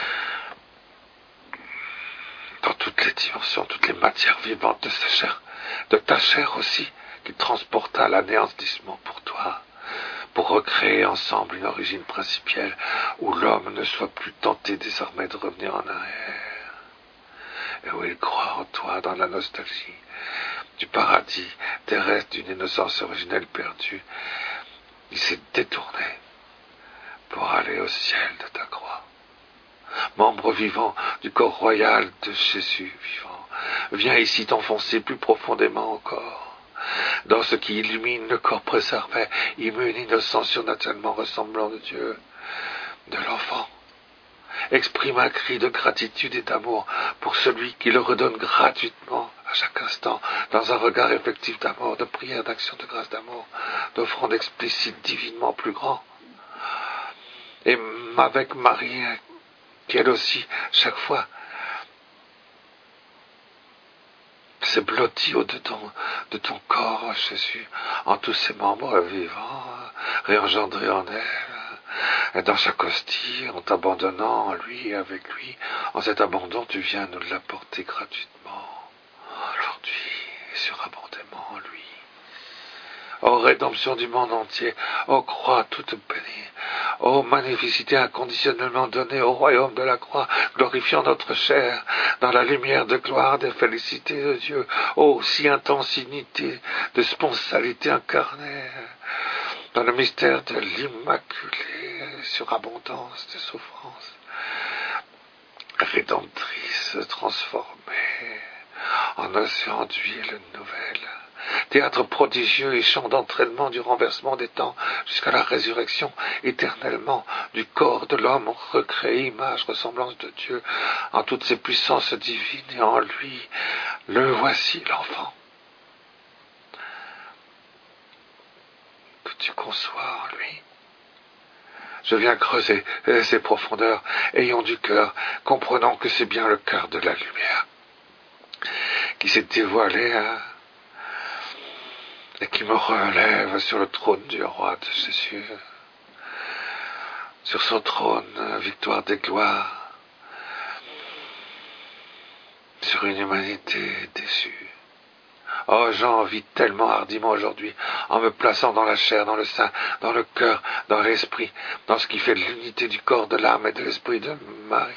Dans toutes les dimensions, toutes les matières vivantes de sa chair, de ta chair aussi, qu'il transporta à l'anéantissement pour toi, pour recréer ensemble une origine principielle où l'homme ne soit plus tenté désormais de revenir en arrière, et où il croit en toi dans la nostalgie du paradis terrestre d'une innocence originelle perdue. Il s'est détourné pour aller au ciel de ta croix. Membre vivant du corps royal de Jésus vivant, viens ici t'enfoncer plus profondément encore dans ce qui illumine le corps préservé, immune, innocent, surnaturellement ressemblant de Dieu, de l'enfant. Exprime un cri de gratitude et d'amour pour celui qui le redonne gratuitement à chaque instant, dans un regard effectif d'amour, de prière, d'action, de grâce, d'amour, d'offrande explicite divinement plus grand. Et avec Marie, qui elle aussi, chaque fois, s'est blottie au-dedans de ton corps, Jésus, en tous ses membres vivants, réengendrés en elle, et dans chaque hostie, en t'abandonnant en lui et avec lui. En cet abandon, tu viens nous l'apporter gratuitement, aujourd'hui, et surabondamment en lui. Ô rédemption du monde entier, ô croix toute bénie, ô magnificité inconditionnellement donnée au royaume de la croix, glorifiant notre chair dans la lumière de gloire des félicités de Dieu, ô si intense unité de spontanéité incarnée, dans le mystère de l'immaculée surabondance des souffrances, rédemptrice transformée en océan d'huile nouvelle, théâtre prodigieux et champ d'entraînement du renversement des temps jusqu'à la résurrection éternellement du corps de l'homme recréé, image, ressemblance de Dieu en toutes ses puissances divines, et en lui, le voici l'enfant que tu conçois en lui. Je viens creuser ces profondeurs, ayant du cœur, comprenant que c'est bien le cœur de la lumière qui s'est dévoilé hein, et qui me relève sur le trône du roi de Jésus, sur son trône, victoire des gloires, sur une humanité déçue. Oh, j'en vis tellement hardiment aujourd'hui, en me plaçant dans la chair, dans le sein, dans le cœur, dans l'esprit, dans ce qui fait l'unité du corps, de l'âme et de l'esprit de Marie.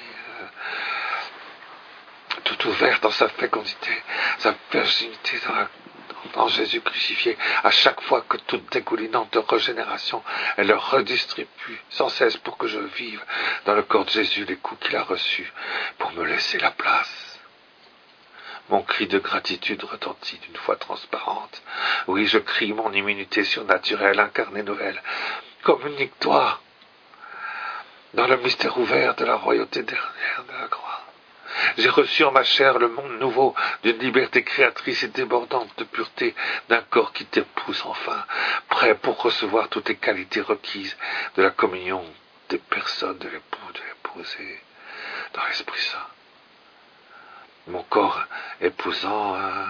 Tout ouvert dans sa fécondité, sa virginité dans, la, dans Jésus crucifié, à chaque fois que toute dégoulinante régénération, elle le redistribue sans cesse pour que je vive dans le corps de Jésus les coups qu'il a reçus, pour me laisser la place. Mon cri de gratitude retentit d'une voix transparente. Oui, je crie mon immunité surnaturelle, incarnée nouvelle, communique-toi dans le mystère ouvert de la royauté dernière de la croix. J'ai reçu en ma chair le monde nouveau d'une liberté créatrice et débordante de pureté, d'un corps qui t'épouse enfin, prêt pour recevoir toutes les qualités requises de la communion des personnes de l'époux, de l'épousée, dans l'Esprit Saint. Mon corps épousant, euh,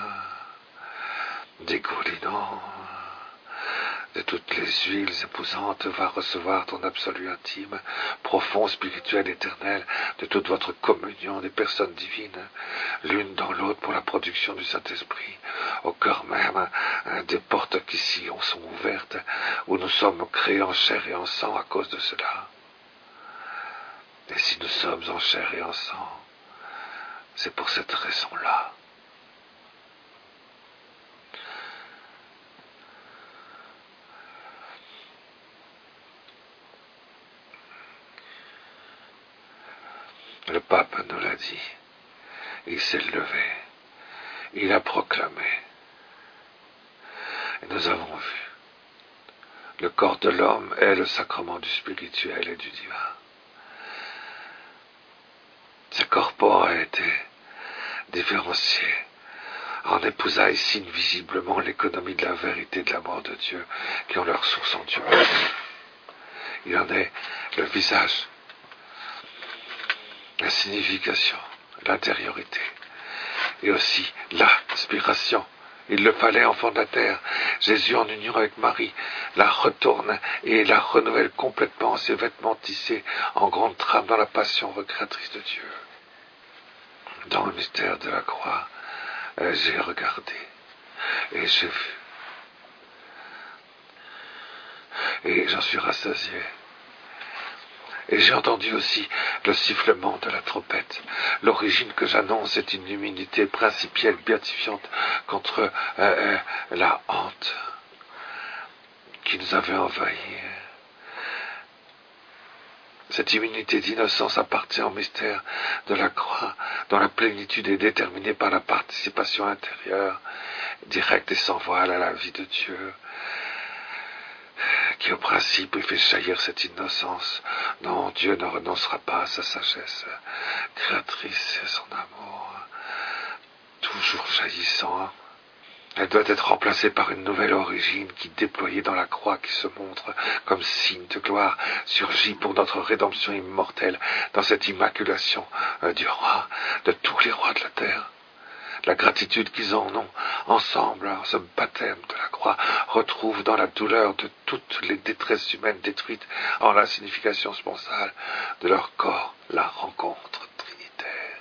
dégoulinant de toutes les huiles épousantes, va recevoir ton absolu intime, profond, spirituel, éternel, de toute votre communion des personnes divines, l'une dans l'autre pour la production du Saint-Esprit, au cœur même hein, des portes qui ici sont ouvertes, où nous sommes créés en chair et en sang à cause de cela. Et si nous sommes en chair et en sang, c'est pour cette raison-là. Le pape nous l'a dit, il s'est levé, il a proclamé, et nous avons vu, le corps de l'homme est le sacrement du spirituel et du divin. Ce corps a été différencié en épousailles signe visiblement l'économie de la vérité et de l'amour de Dieu qui ont leur source en Dieu. Il en est le visage, la signification, l'intériorité, et aussi l'inspiration. Il le fallait, enfant de la terre. Jésus, en union avec Marie, la retourne et la renouvelle complètement, ses vêtements tissés en grande trame dans la passion recréatrice de Dieu. Dans le mystère de la croix, j'ai regardé et j'ai vu. Et j'en suis rassasié. Et j'ai entendu aussi le sifflement de la trompette. L'origine que j'annonce est une immunité principielle béatifiante contre euh, euh, la honte qui nous avait envahis. Cette immunité d'innocence appartient au mystère de la croix, dont la plénitude est déterminée par la participation intérieure, directe et sans voile à la vie de Dieu, qui au principe fait jaillir cette innocence. Non, Dieu ne renoncera pas à sa sagesse créatrice et son amour, toujours jaillissant. Elle doit être remplacée par une nouvelle origine qui, déployée dans la croix, qui se montre comme signe de gloire, surgit pour notre rédemption immortelle dans cette immaculation euh, du roi, de tous les rois de la terre. La gratitude qu'ils en ont ensemble, en ce baptême de la croix, retrouve dans la douleur de toutes les détresses humaines détruites en la signification sponsale de leur corps, la rencontre trinitaire.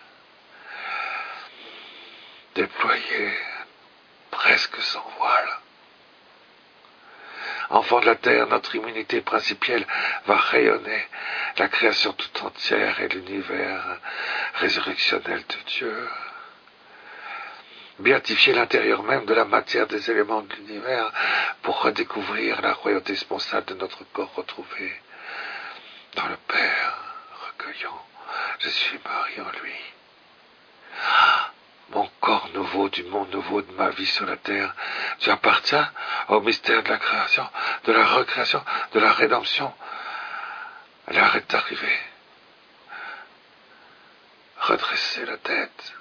Déployée presque sans voile. Enfant de la terre, notre immunité principielle va rayonner la création toute entière et l'univers résurrectionnel de Dieu. Béatifier l'intérieur même de la matière des éléments de l'univers pour redécouvrir la royauté sponsale de notre corps retrouvé dans le Père, recueillant Jésus et Marie en lui. mon corps nouveau, du monde nouveau de ma vie sur la terre. Tu appartiens au mystère de la création, de la recréation, de la rédemption. L'heure est arrivée. Redressez la tête.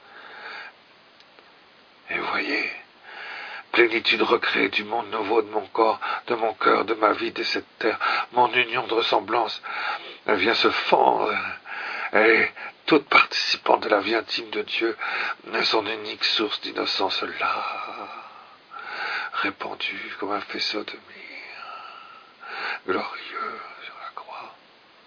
Et voyez, plénitude recréée du monde nouveau de mon corps, de mon cœur, de ma vie, de cette terre, mon union de ressemblance, elle vient se fondre. Elle est toute participante de la vie intime de Dieu, son unique source d'innocence là, répandue comme un faisceau de myrrhe, glorieux sur la croix.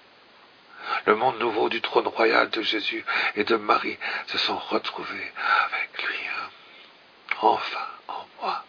Le monde nouveau du trône royal de Jésus et de Marie se sont retrouvés avec lui, enfin en moi,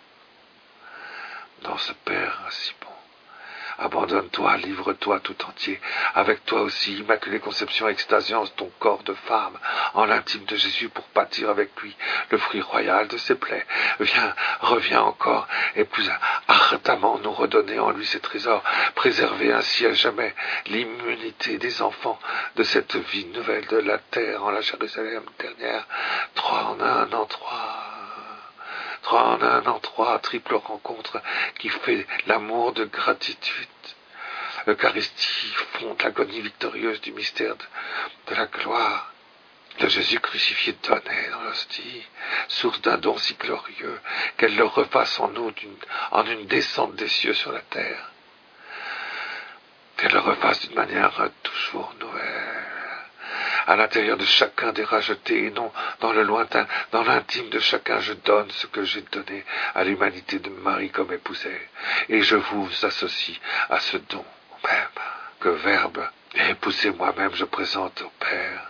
dans ce Père si bon. Abandonne-toi, livre-toi tout entier, avec toi aussi, Immaculée Conception, extasiance ton corps de femme, en l'intime de Jésus pour pâtir avec lui le fruit royal de ses plaies. Viens, reviens encore, et plus ardemment nous redonner en lui ses trésors, préserver ainsi à jamais l'immunité des enfants de cette vie nouvelle de la terre en la Jérusalem dernière, trois en un en trois. Trois en un en trois, triple rencontre qui fait l'amour de gratitude. L'Eucharistie fonde l'agonie victorieuse du mystère de, de la gloire. Le Jésus crucifié donné dans l'hostie, source d'un don si glorieux, qu'elle le refasse en nous d'une, en une descente des cieux sur la terre. Qu'elle le refasse d'une manière toujours nouvelle. À l'intérieur de chacun des rajetés, et non dans le lointain, dans l'intime de chacun, je donne ce que j'ai donné à l'humanité de Marie comme épousée. Et je vous associe à ce don même que Verbe et épousé moi-même je présente au Père,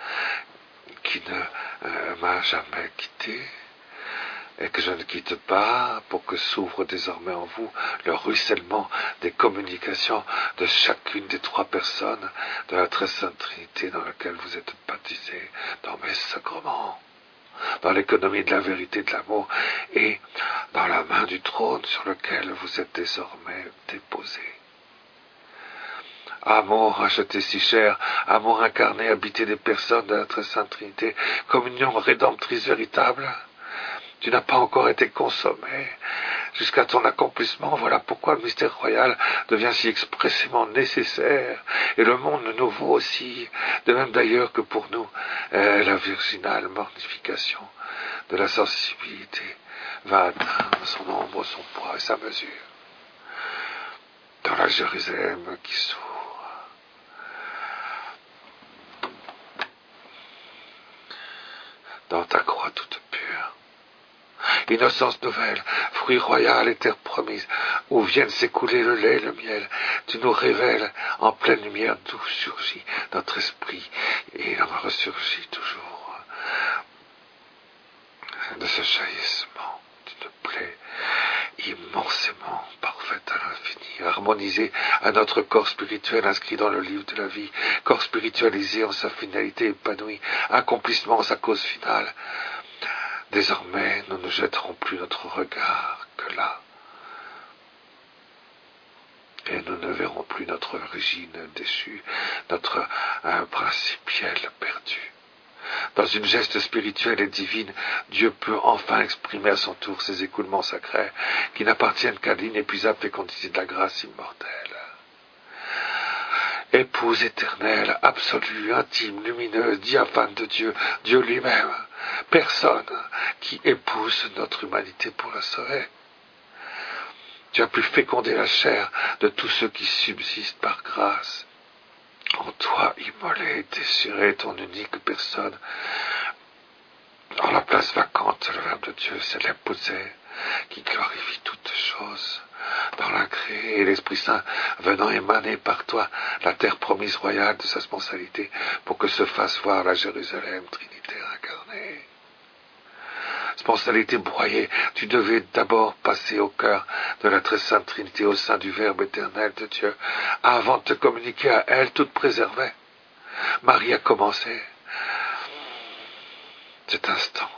qui ne euh, m'a jamais quitté, et que je ne quitte pas, pour que s'ouvre désormais en vous le ruissellement des communications de chacune des trois personnes de la très sainte Trinité dans laquelle vous êtes baptisés, dans mes sacrements, dans l'économie de la vérité de l'amour, et dans la main du trône sur lequel vous êtes désormais déposés. Amour racheté si cher, amour incarné, habité des personnes de la très sainte Trinité, communion rédemptrice véritable. Tu n'as pas encore été consommé jusqu'à ton accomplissement. Voilà pourquoi le mystère royal devient si expressément nécessaire, et le monde nouveau aussi, de même d'ailleurs que pour nous, est la virginale mortification de la sensibilité va atteindre son nombre, son poids et sa mesure. Dans la Jérusalem qui s'ouvre, dans ta croix toute pure, innocence nouvelle, fruit royal et terre promise, où viennent s'écouler le lait et le miel, tu nous révèles en pleine lumière d'où surgit notre esprit, et il en ressurgit toujours de ce jaillissement d'une plaie immensément parfaite à l'infini, harmonisée à notre corps spirituel inscrit dans le livre de la vie, corps spiritualisé en sa finalité épanouie, accomplissement en sa cause finale. Désormais, nous ne jetterons plus notre regard que là, et nous ne verrons plus notre origine déchue, notre un principiel perdu. Dans une geste spirituelle et divine, Dieu peut enfin exprimer à son tour ses écoulements sacrés, qui n'appartiennent qu'à l'inépuisable fécondité de la grâce immortelle. Épouse éternelle, absolue, intime, lumineuse, diaphane de Dieu, Dieu lui-même, personne qui épouse notre humanité pour la sauver. Tu as pu féconder la chair de tous ceux qui subsistent par grâce. En toi, immolé, déchiré, ton unique personne, dans la place vacante, le Verbe de Dieu, c'est l'épousé qui glorifie toutes choses. Dans l'incréé et l'Esprit Saint venant émaner par toi la terre promise royale de sa sponsalité, pour que se fasse voir la Jérusalem trinitaire incarnée. Sponsalité broyée, tu devais d'abord passer au cœur de la très sainte Trinité, au sein du Verbe éternel de Dieu, avant de te communiquer à elle toute préservée. Marie a commencé cet instant,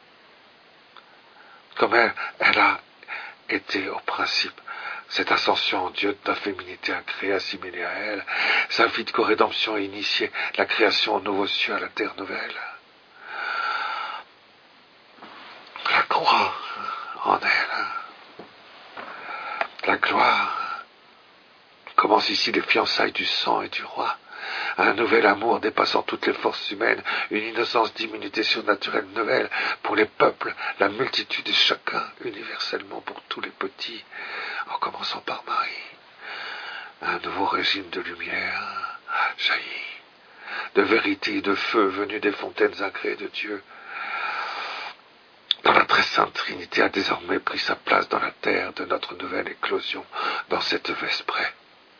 comme elle, elle a été au principe, cette ascension en Dieu de ta féminité incréée, assimilée à elle, sa vie de co-rédemption et initiée la création aux nouveaux cieux, à la terre nouvelle. annonce ici les fiançailles du sang et du roi. Un nouvel amour dépassant toutes les forces humaines, une innocence d'immunité surnaturelle nouvelle pour les peuples, la multitude et chacun, universellement pour tous les petits, en commençant par Marie. Un nouveau régime de lumière jaillit, de vérité et de feu venu des fontaines agréées de Dieu, dans la très sainte Trinité a désormais pris sa place dans la terre de notre nouvelle éclosion dans cette vesprée.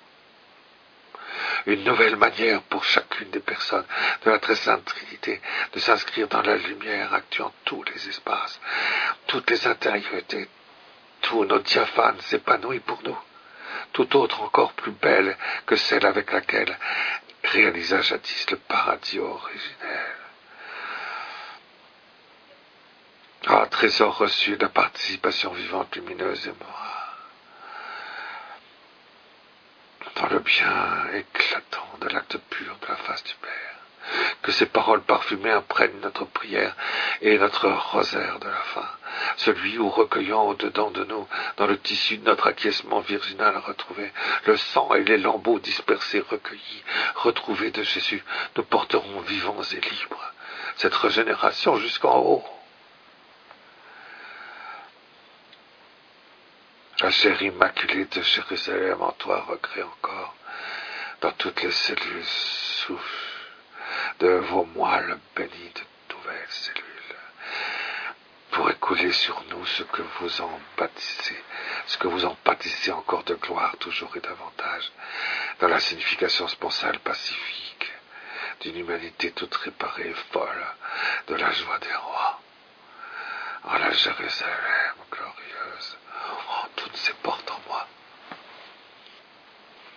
Une nouvelle manière pour chacune des personnes de la très sainte Trinité de s'inscrire dans la lumière actuant tous les espaces, toutes les intériorités, tous nos diaphanes s'épanouissent pour nous, tout autre encore plus belle que celle avec laquelle réalisa jadis le paradis originel. Ah, trésor reçu de participation vivante, lumineuse et morale, dans le bien éclatant de l'acte pur de la face du Père. Que ces paroles parfumées imprègnent notre prière et notre rosaire de la fin, celui où, recueillant au-dedans de nous, dans le tissu de notre acquiescement virginal retrouvé, le sang et les lambeaux dispersés, recueillis, retrouvés de Jésus, nous porterons vivants et libres cette régénération jusqu'en haut. La chair immaculée de Jérusalem en toi recrée encore, dans toutes les cellules souffle de vos moelles bénis de nouvelles cellules, pour écouler sur nous ce que vous en bâtissez, ce que vous en bâtissez encore de gloire toujours et davantage, dans la signification sponsale pacifique d'une humanité toute réparée et folle, de la joie des rois, en la Jérusalem glorieuse, en toutes ces